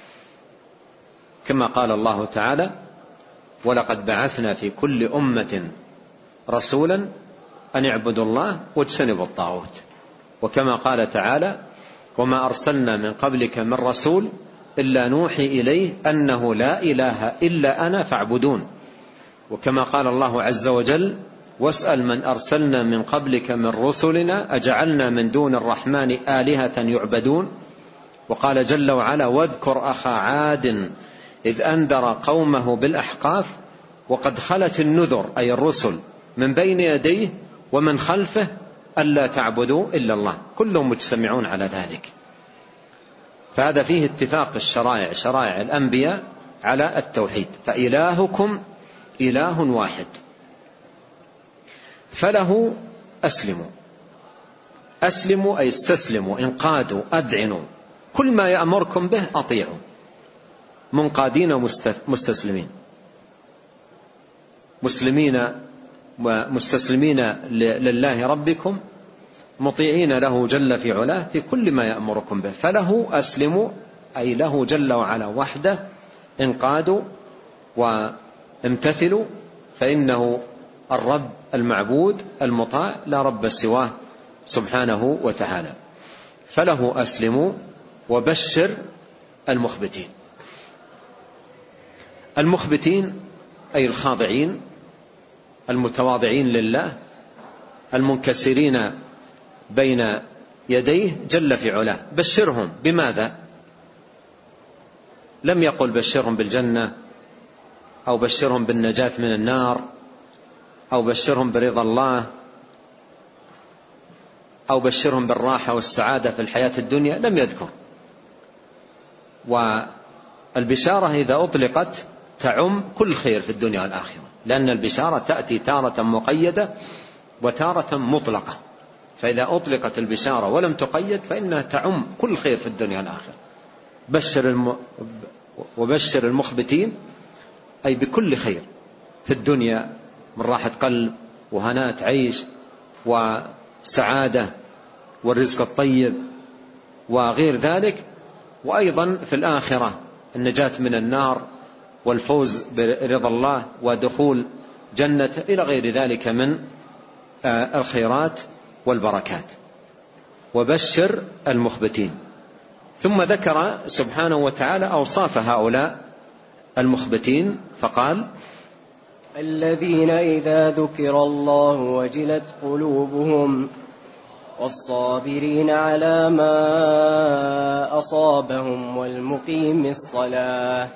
كما قال الله تعالى: ولقد بعثنا في كل أمة رسولا أن اعبدوا الله واجتنبوا الطاغوت. وكما قال تعالى: وما أرسلنا من قبلك من رسول إلا نوحي إليه أنه لا إله إلا أنا فاعبدون. وكما قال الله عز وجل: واسأل من أرسلنا من قبلك من رسلنا أجعلنا من دون الرحمن آلهة يعبدون. وقال جل وعلا: واذكر أخا عاد إذ أنذر قومه بالأحقاف وقد خلت النذر أي الرسل من بين يديه ومن خلفه ألا تعبدوا إلا الله. كلهم مجتمعون على ذلك. فهذا فيه اتفاق الشرائع، شرائع الأنبياء على التوحيد. فإلهكم إله واحد فله أسلموا. أسلموا أي استسلموا، انقادوا، أذعنوا، كل ما يأمركم به أطيعوا، منقادين ومستسلمين، مسلمين ومستسلمين لله ربكم، مطيعين له جل في علاه في كل ما يأمركم به. فله أسلموا أي له جل وعلا وحده انقادوا وامتثلوا، فإنه الرب المعبود المطاع لا رب سواه سبحانه وتعالى. فله أسلموا وبشر المخبتين. المخبتين أي الخاضعين المتواضعين لله المنكسرين بين يديه جل في علاه. بشرهم بماذا؟ لم يقل بشرهم بالجنة أو بشرهم بالنجاة من النار أو بشرهم برضا الله أو بشرهم بالراحة والسعادة في الحياة الدنيا، لم يذكر. والبشارة إذا أطلقت تعم كل خير في الدنيا والآخرة، لأن البشارة تأتي تارة مقيدة وتارة مطلقة، فإذا أطلقت البشارة ولم تقيد فإنها تعم كل خير في الدنيا والآخرة. بشر الم... وبشر المخبتين أي بكل خير في الدنيا من راحة قلب وهناة عيش وسعادة والرزق الطيب وغير ذلك، وأيضا في الآخرة النجاة من النار والفوز برضا الله ودخول جنة إلى غير ذلك من الخيرات والبركات. وبشر المخبتين. ثم ذكر سبحانه وتعالى أوصاف هؤلاء المخبتين فقال: الذين إذا ذكر الله وجلت قلوبهم والصابرين على ما أصابهم والمقيم الصلاة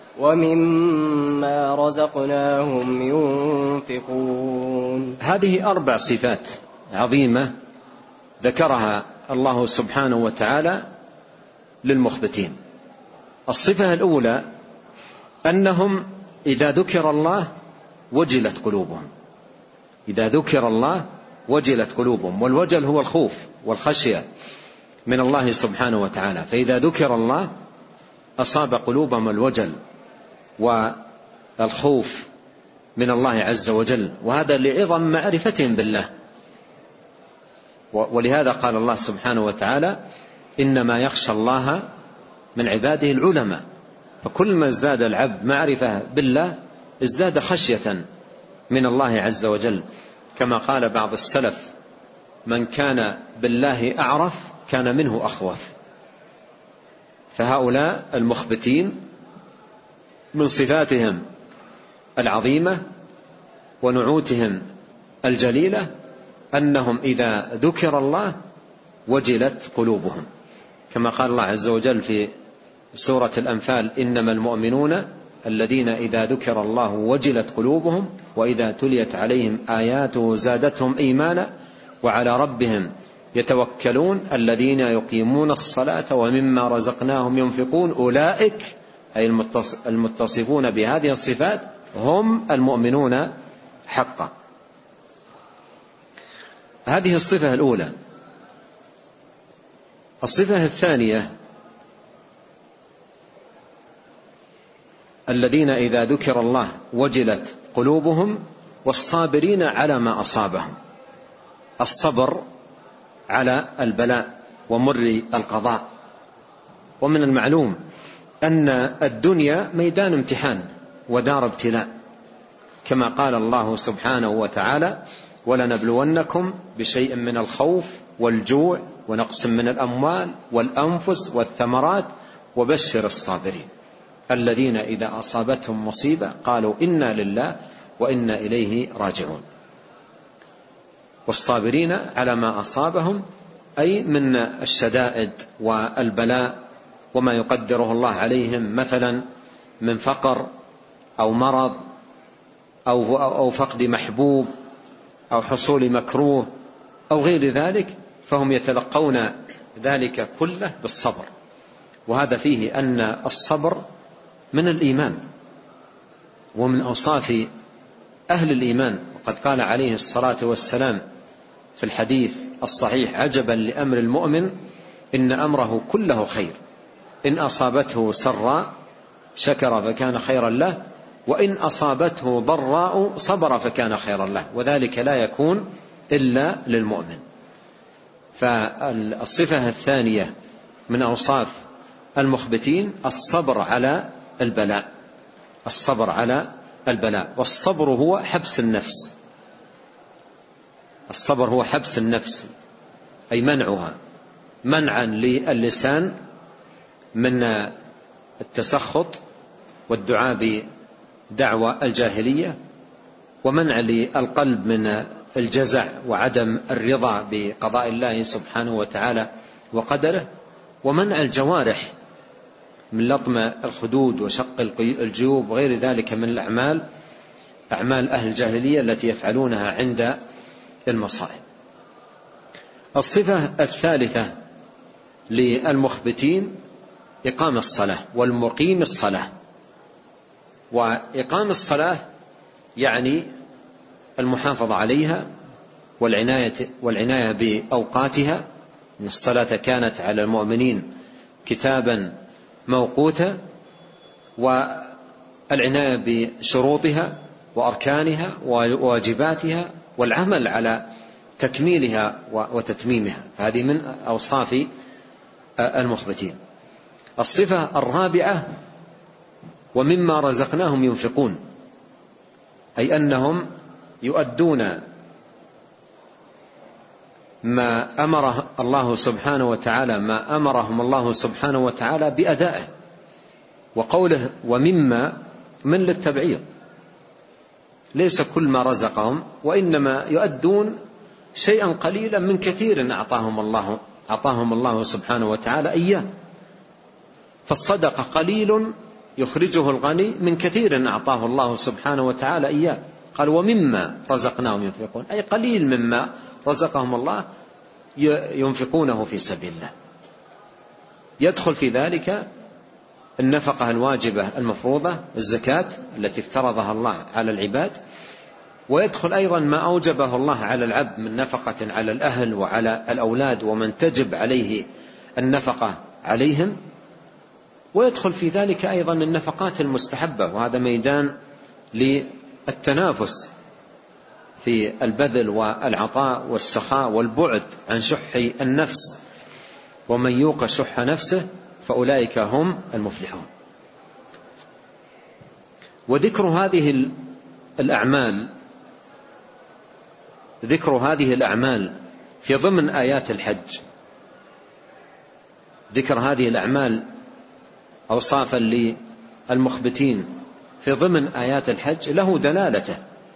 ومما رزقناهم ينفقون. هذه أربع صفات عظيمة ذكرها الله سبحانه وتعالى للمخبتين. الصفة الأولى أنهم إذا ذكر الله وجلت قلوبهم. إذا ذكر الله وجلت قلوبهم، والوجل هو الخوف والخشية من الله سبحانه وتعالى، فإذا ذكر الله أصاب قلوبهم الوجل والخوف من الله عز وجل، وهذا لعظم معرفتهم بالله. ولهذا قال الله سبحانه وتعالى: إنما يخشى الله من عباده العلماء. فكل ما ازداد العبد معرفة بالله ازداد خشية من الله عز وجل، كما قال بعض السلف: من كان بالله أعرف كان منه أخوف. فهؤلاء المخبتين من صفاتهم العظيمة ونعوتهم الجليلة أنهم إذا ذكر الله وجلت قلوبهم، كما قال الله عز وجل في سورة الأنفال: إنما المؤمنون الذين إذا ذكر الله وجلت قلوبهم وإذا تليت عليهم آياته زادتهم إيمانا وعلى ربهم يتوكلون الذين يقيمون الصلاة ومما رزقناهم ينفقون أولئك أي المتصفون بهذه الصفات هم المؤمنون حقا. هذه الصفة الأولى. الصفة الثانية: الذين إذا ذكر الله وجلت قلوبهم والصابرين على ما أصابهم. الصبر على البلاء ومر القضاء. ومن المعلوم أن الدنيا ميدان امتحان ودار ابتلاء، كما قال الله سبحانه وتعالى: ولنبلونكم بشيء من الخوف والجوع ونقص من الأموال والأنفس والثمرات وبشر الصابرين الذين إذا أصابتهم مصيبة قالوا إنا لله وإنا إليه راجعون. والصابرين على ما أصابهم أي من الشدائد والبلاء وما يقدره الله عليهم، مثلا من فقر أو مرض أو أو فقد محبوب أو حصول مكروه أو غير ذلك، فهم يتلقون ذلك كله بالصبر. وهذا فيه أن الصبر من الإيمان ومن أوصاف أهل الإيمان. وقد قال عليه الصلاة والسلام في الحديث الصحيح: عجبا لأمر المؤمن إن أمره كله خير، إن أصابته سراء شكر فكان خيرا له، وإن أصابته ضراء صبر فكان خيرا له، وذلك لا يكون إلا للمؤمن. فالصفة الثانية من أوصاف المخبتين الصبر على البلاء. الصبر على البلاء. والصبر هو حبس النفس. الصبر هو حبس النفس أي منعها، منعا للسان من التسخط والدعاء بدعوى الجاهلية، ومنع للقلب من الجزع وعدم الرضا بقضاء الله سبحانه وتعالى وقدره، ومنع الجوارح من لطم الخدود وشق الجيوب وغير ذلك من الأعمال، أعمال أهل الجاهلية التي يفعلونها عند المصائب. الصفة الثالثة للمخبتين إقام الصلاة والمقيم الصلاة. وإقام الصلاة يعني المحافظة عليها والعناية, والعناية بأوقاتها، إن الصلاة كانت على المؤمنين كتابا موقوتا، والعناية بشروطها وأركانها وواجباتها والعمل على تكميلها وتتميمها، فهذه من أوصاف المخبتين. الصفة الرابعة ومما رزقناهم ينفقون، أي أنهم يؤدون ما أمره الله سبحانه وتعالى ما أمرهم الله سبحانه وتعالى بأدائه. وقوله ومما من للتبعيض، ليس كل ما رزقهم، وإنما يؤدون شيئا قليلا من كثير أعطاهم الله أعطاهم الله سبحانه وتعالى إياه. فالصدقة قليل يخرجه الغني من كثير أعطاه الله سبحانه وتعالى إياه. قال ومما رزقناهم ينفقون، أي قليل مما رزقهم الله ينفقونه في سبيل الله. يدخل في ذلك النفقة الواجبة المفروضة، الزكاة التي افترضها الله على العباد، ويدخل أيضا ما أوجبه الله على العبد من نفقة على الأهل وعلى الأولاد ومن تجب عليه النفقة عليهم. ويدخل في ذلك أيضا النفقات المستحبة، وهذا ميدان للتنافس في البذل والعطاء والسخاء والبعد عن شح النفس، ومن يوق شح نفسه فأولئك هم المفلحون. وذكر هذه الأعمال ذكر هذه الأعمال في ضمن آيات الحج، ذكر هذه الأعمال أوصافا للمخبتين في ضمن آيات الحج له دلالته،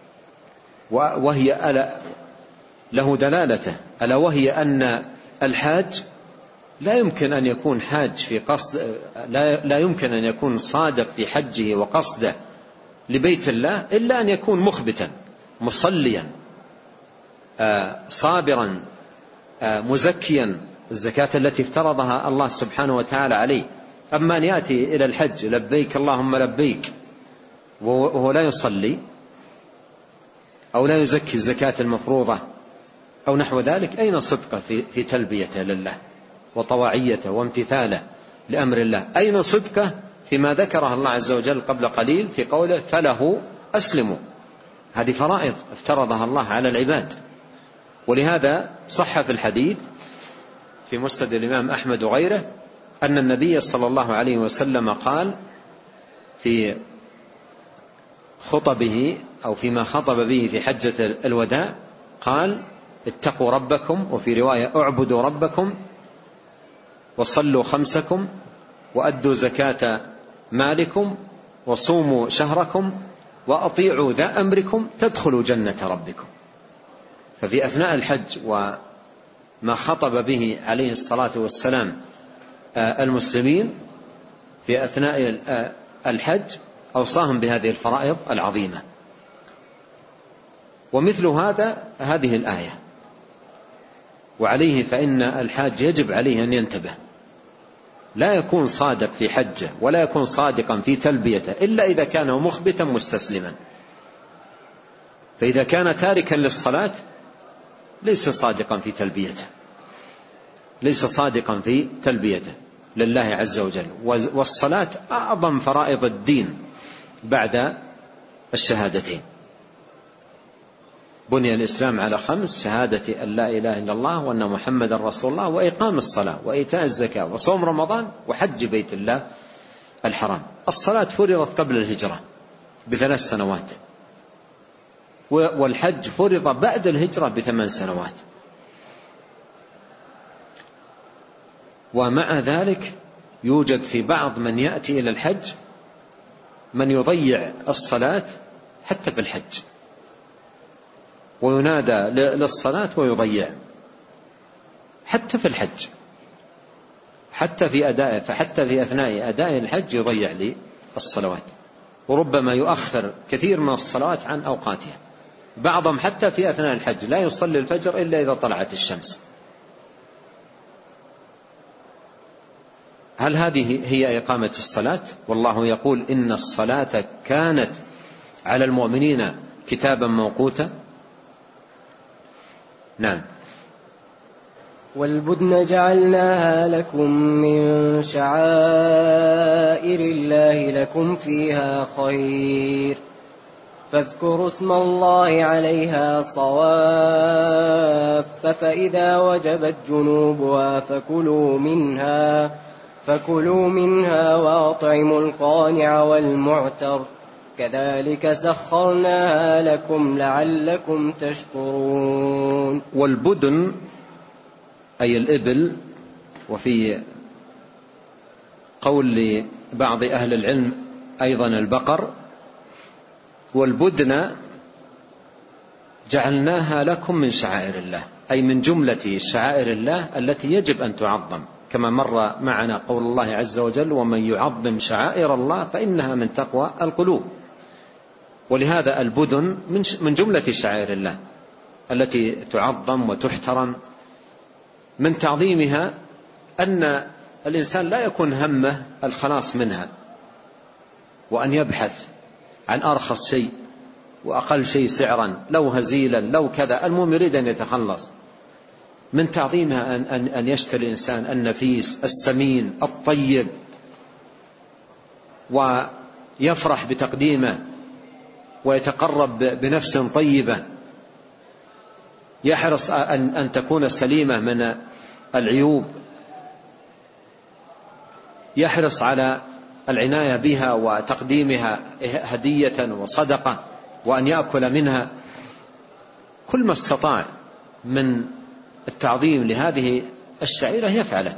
وهي ألا له دلالته ألا وهي أن الحاج لا يمكن أن يكون حاج في قصد لا, لا يمكن أن يكون صادق في حجه وقصده لبيت الله إلا أن يكون مخبتا مصليا آه صابرا آه مزكيا الزكاة التي افترضها الله سبحانه وتعالى عليه. أما أن يأتي إلى الحج لبيك اللهم لبيك وهو لا يصلي أو لا يزكي الزكاة المفروضة أو نحو ذلك، أين صدقه في, في تلبيته لله وطواعيته وامتثاله لأمر الله؟ أين صدقه فيما ذكره الله عز وجل قبل قليل في قوله فله أسلموا؟ هذه فرائض افترضها الله على العباد. ولهذا صح في الحديث في مسند الإمام أحمد وغيره أن النبي صلى الله عليه وسلم قال في خطبه أو فيما خطب به في حجة الوداع، قال اتقوا ربكم، وفي رواية اعبدوا ربكم وصلوا خمسكم وأدوا زكاة مالكم وصوموا شهركم وأطيعوا ذا أمركم تدخلوا جنة ربكم. ففي أثناء الحج وما خطب به عليه الصلاة والسلام المسلمين في أثناء الحج أوصاهم بهذه الفرائض العظيمة. ومثل هذا هذه الآية، وعليه فإن الحاج يجب عليه أن ينتبه، لا يكون صادق في حجه ولا يكون صادقا في تلبيته إلا إذا كان مخبتا مستسلما. فإذا كان تاركا للصلاة ليس صادقا في تلبيته ليس صادقا في تلبيته لله عز وجل. والصلاة أعظم فرائض الدين بعد الشهادتين. بني الإسلام على خمس: شهادة أن لا إله إلا الله وأن محمد رسول الله، وإقام الصلاة، وإيتاء الزكاة، وصوم رمضان، وحج بيت الله الحرام. الصلاة فرضت قبل الهجرة بثلاث سنوات، والحج فرض بعد الهجرة بثمان سنوات. ومع ذلك يوجد في بعض من يأتي إلى الحج من يضيع الصلاة حتى في الحج، وينادى للصلاة ويضيع حتى في الحج، حتى في أدائه، فحتى في أثناء أداء الحج يضيع لي الصلوات، وربما يؤخر كثير من الصلوات عن أوقاتها. بعضهم حتى في أثناء الحج لا يصلي الفجر إلا إذا طلعت الشمس. هل هذه هي إقامة الصلاة؟ والله يقول إن الصلاة كانت على المؤمنين كتابا موقوتا. نعم. والبدن جعلناها لكم من شعائر الله لكم فيها خير فاذكروا اسم الله عليها صواف فإذا وجبت جنوبها فكلوا منها فكلوا منها وأطعموا القانع والمعتر كذلك سخرناها لكم لعلكم تشكرون. والبدن أي الإبل، وفي قول لبعض أهل العلم أيضا البقر. والبدن جعلناها لكم من شعائر الله، أي من جملة شعائر الله التي يجب أن تعظم، كما مر معنا قول الله عز وجل ومن يعظم شعائر الله فإنها من تقوى القلوب. ولهذا البدن من جملة شعائر الله التي تعظم وتحترم. من تعظيمها أن الإنسان لا يكون همه الخلاص منها، وأن يبحث عن أرخص شيء وأقل شيء سعرا، لو هزيلا لو كذا، المهم يريد أن يتخلص. من تعظيمها أن, أن, أن يشتري الإنسان النفيس السمين الطيب ويفرح بتقديمه ويتقرب بنفس طيبة، يحرص أن, أن تكون سليمة من العيوب، يحرص على العناية بها وتقديمها هدية وصدقة، وأن يأكل منها كل ما استطاع من التعظيم لهذه الشعيرة يفعله.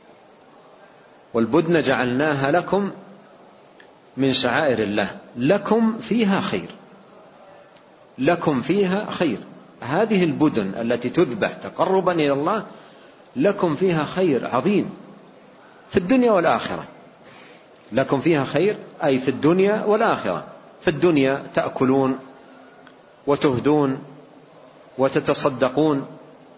والبدن جعلناها لكم من شعائر الله لكم فيها خير، لكم فيها خير. هذه البدن التي تذبح تقربا إلى الله لكم فيها خير عظيم في الدنيا والآخرة. لكم فيها خير أي في الدنيا والآخرة. في الدنيا تأكلون وتهدون وتتصدقون،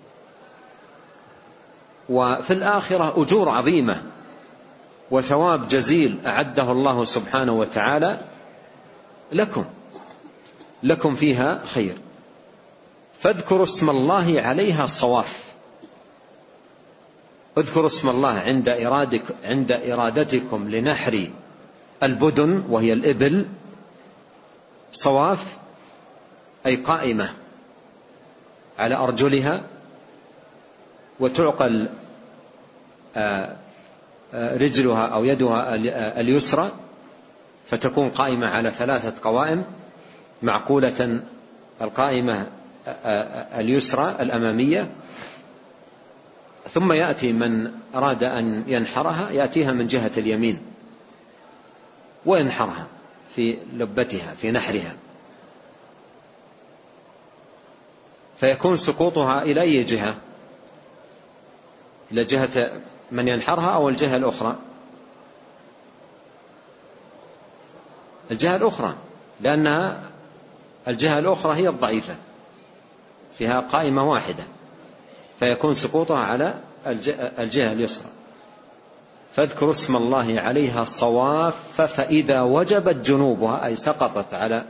وفي الآخرة أجور عظيمة وثواب جزيل أعده الله سبحانه وتعالى لكم، لكم فيها خير. فاذكروا اسم الله عليها صواف. اذكروا اسم الله عند إرادك عند إرادتكم لنحر البدن وهي الإبل. صواف أي قائمة على أرجلها، وتعقل رجلها أو يدها اليسرى فتكون قائمة على ثلاثة قوائم، معقولة القائمة اليسرى الأمامية، ثم يأتي من أراد أن ينحرها يأتيها من جهة اليمين وينحرها في لبتها في نحرها، فيكون سقوطها إلى أي جهة؟ إلى جهة من ينحرها أو الجهة الأخرى؟ الجهة الأخرى، لأنها الجهة الأخرى هي الضعيفة، فيها قائمة واحدة، فيكون سقوطها على الجهة اليسرى. فاذكروا اسم الله عليها صواف فإذا وجبت جنوبها أي سقطت على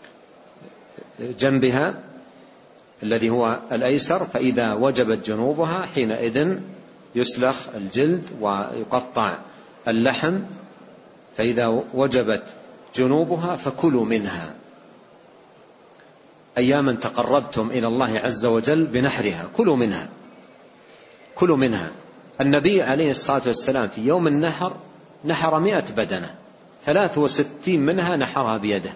جنبها الذي هو الأيسر، فإذا وجبت جنوبها حينئذ يسلخ الجلد ويقطع اللحم. فإذا وجبت جنوبها فكلوا منها أياما تقربتم إلى الله عز وجل بنحرها، كلوا منها كلوا منها. النبي عليه الصلاة والسلام في يوم النحر نحر مئة بدنة، ثلاث وستين منها نحرها بيده.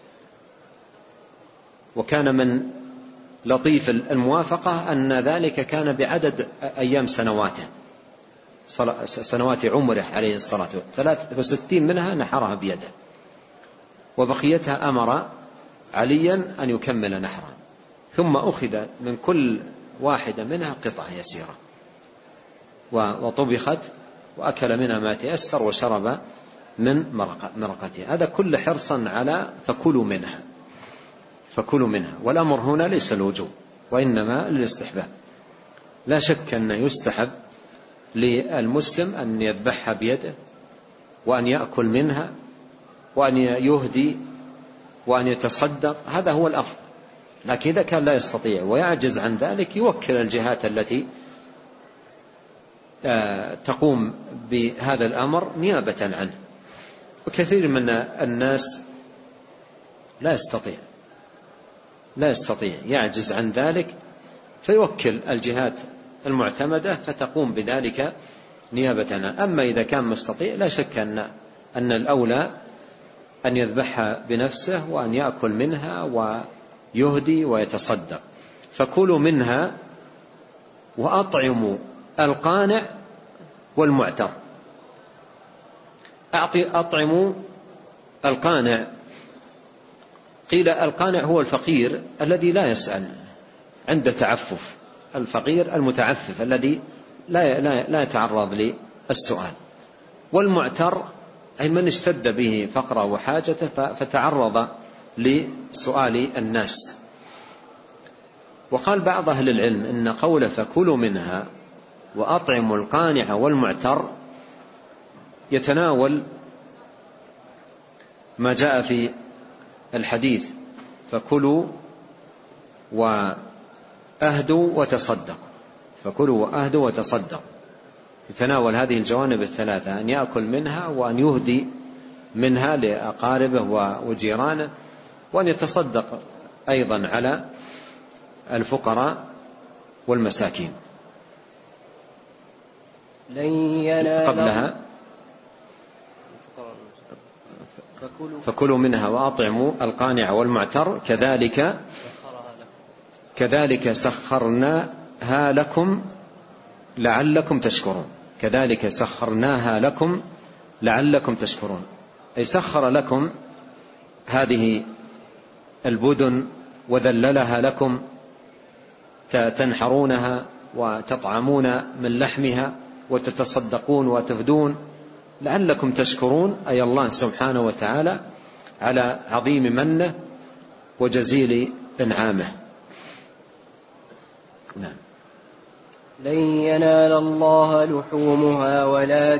وكان من لطيف الموافقة أن ذلك كان بعدد أيام سنواته سنوات عمره عليه الصلاة والسلام، ثلاث وستين منها نحرها بيده، وبقيتها أمر عليا أن يكمل نحرا، ثم أخذ من كل واحدة منها قطعة يسيرة وطبخت وأكل منها ما تيسر وشرب من مرقتها. هذا كل حرصا على فكلوا منها فكلوا منها والأمر هنا ليس الوجوب وإنما للاستحباب. لا شك أن يستحب للمسلم أن يذبحها بيده وأن يأكل منها وأن يهدي وأن يتصدق، هذا هو الأفضل. لكن إذا كان لا يستطيع ويعجز عن ذلك يوكل الجهات التي تقوم بهذا الأمر نيابة عنه. وكثير من الناس لا يستطيع لا يستطيع يعجز عن ذلك فيوكل الجهات المعتمدة فتقوم بذلك نيابة عنه. أما إذا كان مستطيع لا شك أن أن الأولى أن يذبحها بنفسه وأن يأكل منها ويهدي ويتصدق. فكلوا منها وأطعموا القانع والمعتر. أطعموا القانع، قيل القانع هو الفقير الذي لا يسأل عند تعفف، الفقير المتعفف الذي لا لا يتعرض للسؤال. والمعتر أي من اشتد به فقره وحاجته فتعرض لسؤال الناس. وقال بعض أهل العلم إن قول فكلوا منها وأطعموا القانع والمعتر يتناول ما جاء في الحديث فكلوا وأهدوا وتصدقوا، فكلوا وأهدوا وتصدقوا، يتناول هذه الجوانب الثلاثة، أن يأكل منها وأن يهدي منها لأقاربه وجيرانه وأن يتصدق أيضا على الفقراء والمساكين. قبلها فكلوا منها وأطعموا القانع والمعتر كذلك كذلك سخرناها لكم لعلكم تشكرون. كذلك سخرناها لكم لعلكم تشكرون، أي سخر لكم هذه البدن وذللها لكم تنحرونها وتطعمون من لحمها وتتصدقون وتفدون لعلكم تشكرون، أي الله سبحانه وتعالى على عظيم منه وجزيل إنعامه. نعم. لن ينال الله لحومها ولا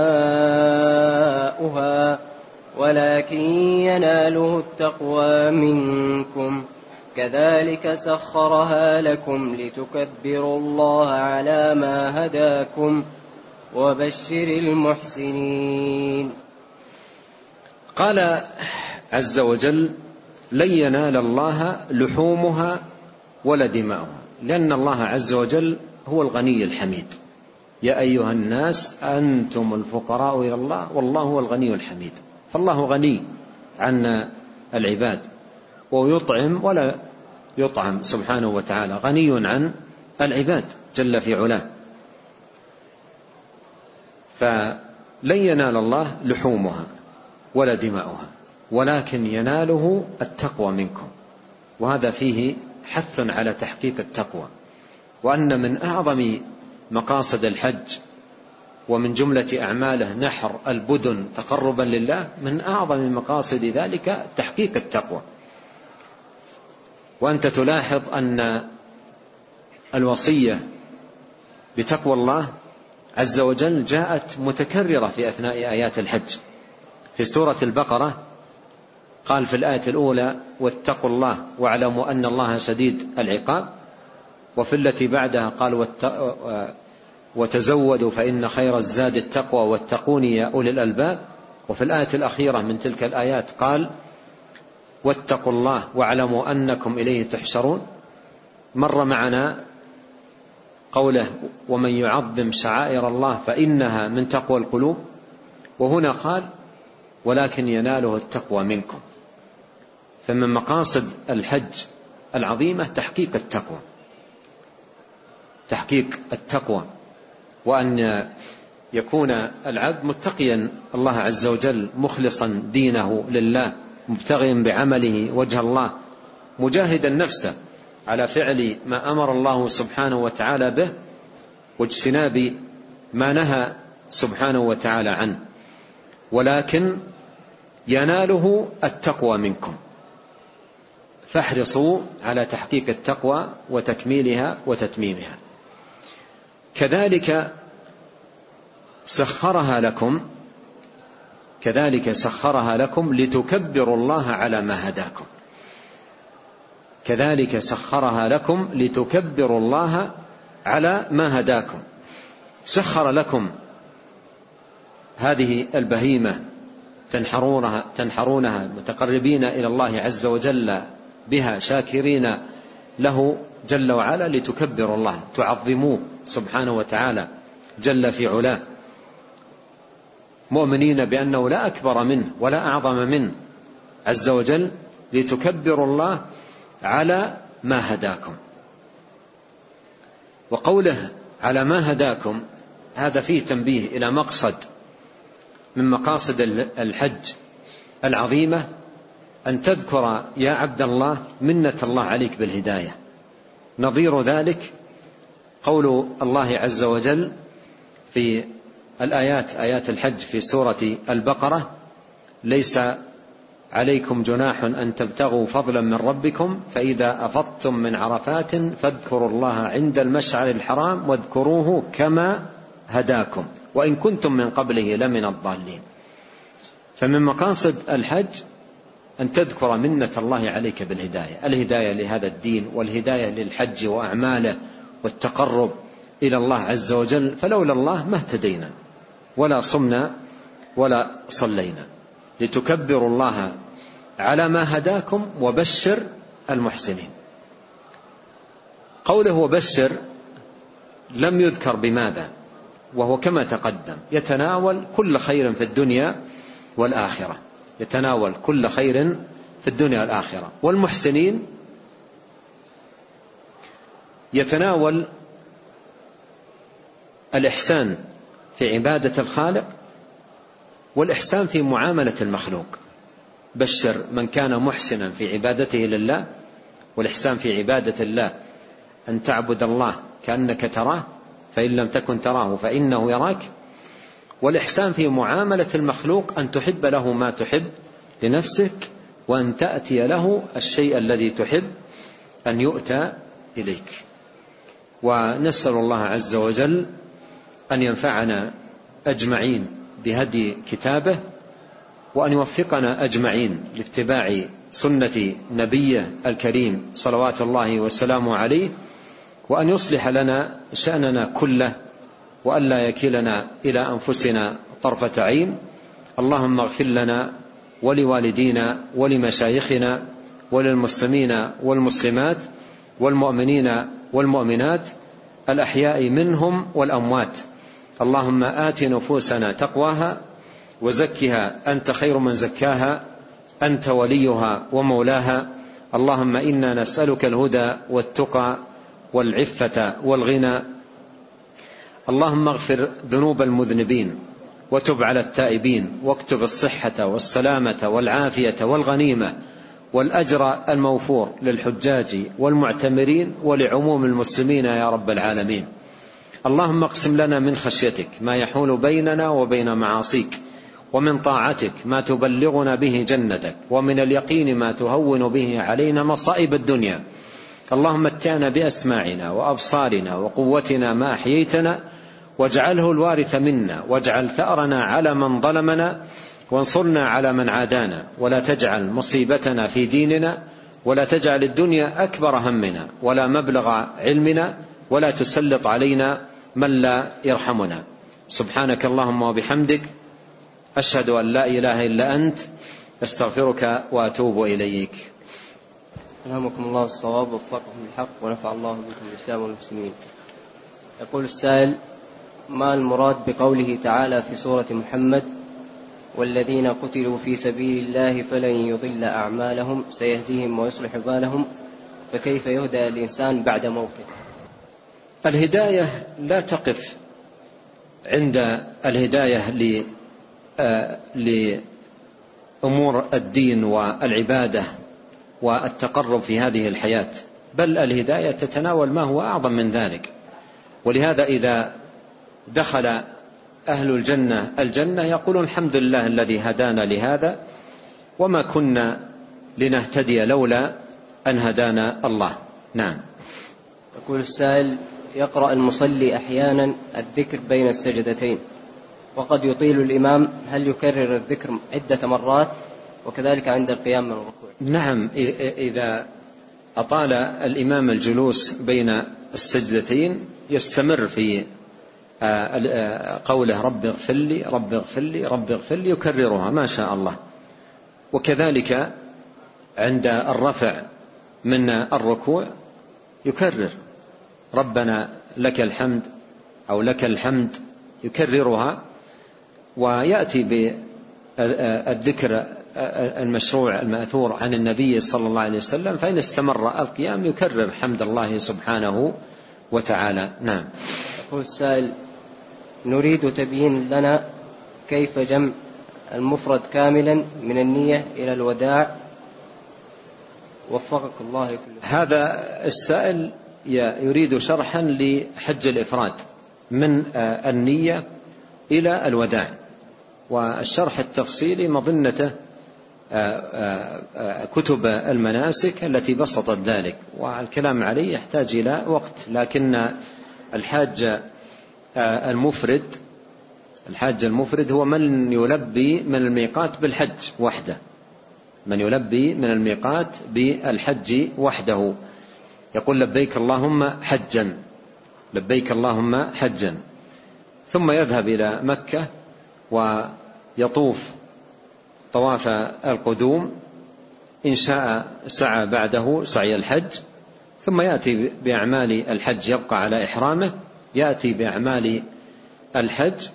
دماؤها ولكن يناله التقوى منكم كذلك سخرها لكم لتكبروا الله على ما هداكم وبشر المحسنين. قال عز وجل لن ينال الله لحومها ولا دماؤها، لأن الله عز وجل هو الغني الحميد. يا أيها الناس أنتم الفقراء إلى الله والله هو الغني الحميد. فالله غني عن العباد ويطعم ولا يطعم سبحانه وتعالى، غني عن العباد جل في علاه. فلن ينال الله لحومها ولا دماؤها ولكن يناله التقوى منكم. وهذا فيه حث على تحقيق التقوى، وأن من أعظم مقاصد الحج ومن جملة أعماله نحر البدن تقربا لله، من أعظم مقاصد ذلك تحقيق التقوى. وأنت تلاحظ أن الوصية بتقوى الله عز وجل جاءت متكررة في أثناء آيات الحج. في سورة البقرة قال في الآية الأولى واتقوا الله واعلموا أن الله شديد العقاب، وفي التي بعدها قال وتزودوا فإن خير الزاد التقوى واتقون يا أولي الألباب، وفي الآية الأخيرة من تلك الآيات قال واتقوا الله واعلموا أنكم إليه تحشرون. مر معنا قوله ومن يعظم شعائر الله فإنها من تقوى القلوب، وهنا قال ولكن يناله التقوى منكم. فمن مقاصد الحج العظيمة تحقيق التقوى، تحقيق التقوى، وأن يكون العبد متقيا الله عز وجل مخلصا دينه لله مبتغيا بعمله وجه الله مجاهدا نفسه على فعل ما أمر الله سبحانه وتعالى به واجتناب ما نهى سبحانه وتعالى عنه، ولكن يناله التقوى منكم، فاحرصوا على تحقيق التقوى وتكميلها وتتميمها. كذلك سخرها لكم كذلك سخرها لكم لتكبروا الله على ما هداكم كذلك سخرها لكم لتكبروا الله على ما هداكم. سخر لكم هذه البهيمة تنحرونها, تنحرونها متقربين إلى الله عز وجل بها شاكرين له جل وعلا لتكبروا الله، تعظموه سبحانه وتعالى جل في علاه، مؤمنين بأنه لا أكبر منه ولا أعظم منه عز وجل، لتكبروا الله على ما هداكم. وقوله على ما هداكم هذا فيه تنبيه إلى مقصد من مقاصد الحج العظيمة، أن تذكر يا عبد الله منة الله عليك بالهداية. نظير ذلك قول الله عز وجل في الآيات آيات الحج في سورة البقرة: ليس عليكم جناح أن تبتغوا فضلا من ربكم فإذا أفضتم من عرفات فاذكروا الله عند المشعر الحرام واذكروه كما هداكم وإن كنتم من قبله لمن الضالين. فمن مقاصد الحج أن تذكر منة الله عليك بالهداية، الهداية لهذا الدين والهداية للحج وأعماله والتقرب إلى الله عز وجل، فلولا الله ما اهتدينا ولا صمنا ولا صلينا. لتكبروا الله على ما هداكم وبشر المحسنين. قوله وبشر لم يذكر بماذا، وهو كما تقدم يتناول كل خير في الدنيا والآخرة، يتناول كل خير في الدنيا والآخرة. والمحسنين يتناول الإحسان في عبادة الخالق والإحسان في معاملة المخلوق. بشر من كان محسنا في عبادته لله، والإحسان في عبادة الله أن تعبد الله كأنك تراه فإن لم تكن تراه فإنه يراك. والإحسان في معاملة المخلوق أن تحب له ما تحب لنفسك، وأن تأتي له الشيء الذي تحب أن يؤتى إليك. ونسأل الله عز وجل أن ينفعنا أجمعين بهدي كتابه، وأن يوفقنا أجمعين لاتباع سنة نبيه الكريم صلوات الله وسلامه عليه، وأن يصلح لنا شأننا كله، وأن لا يكلنا إلى أنفسنا طرفة عين. اللهم اغفر لنا ولوالدينا ولمشايخنا وللمسلمين والمسلمات والمؤمنين والمؤمنات الأحياء منهم والأموات. اللهم آت نفوسنا تقواها وزكها أنت خير من زكاها، أنت وليها ومولاها. اللهم إنا نسألك الهدى والتقى والعفة والغنى. اللهم اغفر ذنوب المذنبين وتب على التائبين، واكتب الصحة والسلامة والعافية والغنيمة والأجر الموفور للحجاج والمعتمرين ولعموم المسلمين يا رب العالمين. اللهم اقسم لنا من خشيتك ما يحول بيننا وبين معاصيك، ومن طاعتك ما تبلغنا به جنتك، ومن اليقين ما تهون به علينا مصائب الدنيا. اللهم متعنا بأسماعنا وأبصارنا وقوتنا ما أحييتنا، واجعله الوارث منا، واجعل ثأرنا على من ظلمنا، وانصرنا على من عادانا، ولا تجعل مصيبتنا في ديننا، ولا تجعل الدنيا أكبر همنا ولا مبلغ علمنا، ولا تسلط علينا من لا يرحمنا. سبحانك اللهم وبحمدك، أشهد أن لا إله إلا أنت، أستغفرك وأتوب إليك. ألهمكم الله الصواب ووفقكم للحق ونفع الله بكم الإسلام والمسلمين. يقول السائل: ما المراد بقوله تعالى في سورة محمد: والذين قتلوا في سبيل الله فلن يضل أعمالهم سيهديهم ويصلح بالهم، فكيف يهدى الإنسان بعد موته؟ الهداية لا تقف عند الهداية لأمور الدين والعبادة والتقرب في هذه الحياة، بل الهداية تتناول ما هو أعظم من ذلك. ولهذا إذا دخل أهل الجنة الجنة يقولون الحمد لله الذي هدانا لهذا وما كنا لنهتدي لولا أن هدانا الله. نعم. يقول السائل: يقرأ المصلي أحيانا الذكر بين السجدتين وقد يطيل الإمام، هل يكرر الذكر عدة مرات وكذلك عند القيام من الركوع؟ نعم، إذا أطال الإمام الجلوس بين السجدتين يستمر في قوله رب اغفر لي رب اغفر لي رب اغفر لي، يكررها ما شاء الله. وكذلك عند الرفع من الركوع يكرر ربنا لك الحمد أو لك الحمد، يكررها. ويأتي بالذكر المشروع المأثور عن النبي صلى الله عليه وسلم، فإن استمر القيام يكرر حمد الله سبحانه وتعالى. نعم. يقول السائل: نريد تبيين لنا كيف جمع المفرد كاملا من النية إلى الوداع، وفقك الله لكل. هذا السائل يريد شرحا لحج الإفراد من النية إلى الوداع، والشرح التفصيلي مظنته كتب المناسك التي بسطت ذلك، والكلام عليه يحتاج إلى وقت. لكن الحاج المفرد الحاج المفرد هو من يلبي من الميقات بالحج وحده، من يلبي من الميقات بالحج وحده، يقول لبيك اللهم حجا لبيك اللهم حجا، ثم يذهب إلى مكة ويطوف طواف القدوم، إن شاء سعى بعده سعي الحج، ثم يأتي بأعمال الحج، يبقى على إحرامه، يأتي بأعمال الحج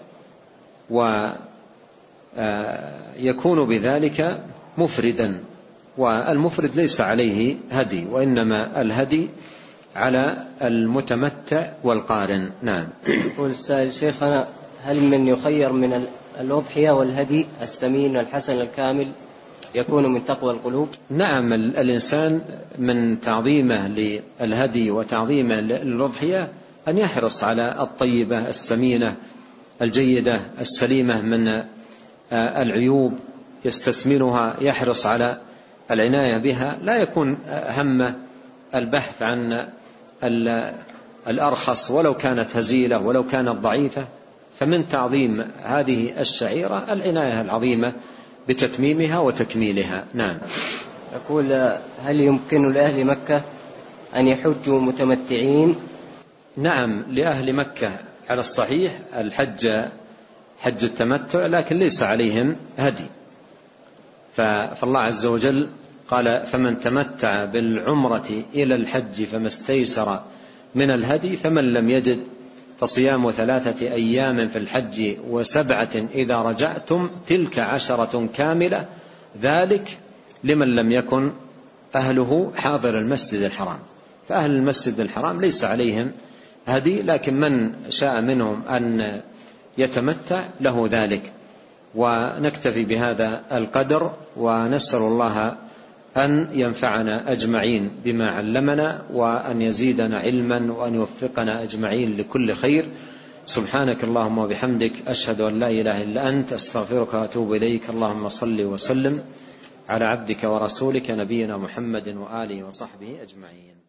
ويكون بذلك مفردا. والمفرد ليس عليه هدي، وإنما الهدي على المتمتع والقارن. نعم. يقول السائل: شيخنا، هل من يخير من الأضحية والهدي السمين الحسن الكامل يكون من تقوى القلوب؟ نعم، الإنسان من تعظيمه للهدي وتعظيمه للأضحية أن يحرص على الطيبة السمينة الجيدة السليمة من العيوب، يستسمنها، يحرص على العناية بها، لا يكون همه البحث عن الأرخص ولو كانت هزيلة ولو كانت ضعيفة. فمن تعظيم هذه الشعيرة العناية العظيمة بتتميمها وتكميلها. نعم. يقول: هل يمكن لأهل مكة أن يحجوا متمتعين؟ نعم، لأهل مكة على الصحيح الحج حج التمتع، لكن ليس عليهم هدي. فالله عز وجل قال: فمن تمتع بالعمرة إلى الحج فما استيسر من الهدي، فمن لم يجد فصيام ثلاثة أيام في الحج وسبعة إذا رجعتم تلك عشرة كاملة، ذلك لمن لم يكن أهله حاضر المسجد الحرام. فأهل المسجد الحرام ليس عليهم هدي، لكن من شاء منهم أن يتمتع له ذلك. ونكتفي بهذا القدر، ونسأل الله أن ينفعنا أجمعين بما علمنا، وأن يزيدنا علما، وأن يوفقنا أجمعين لكل خير. سبحانك اللهم وبحمدك، أشهد أن لا إله إلا أنت، أستغفرك وأتوب إليك. اللهم صل وسلم على عبدك ورسولك نبينا محمد وآله وصحبه أجمعين.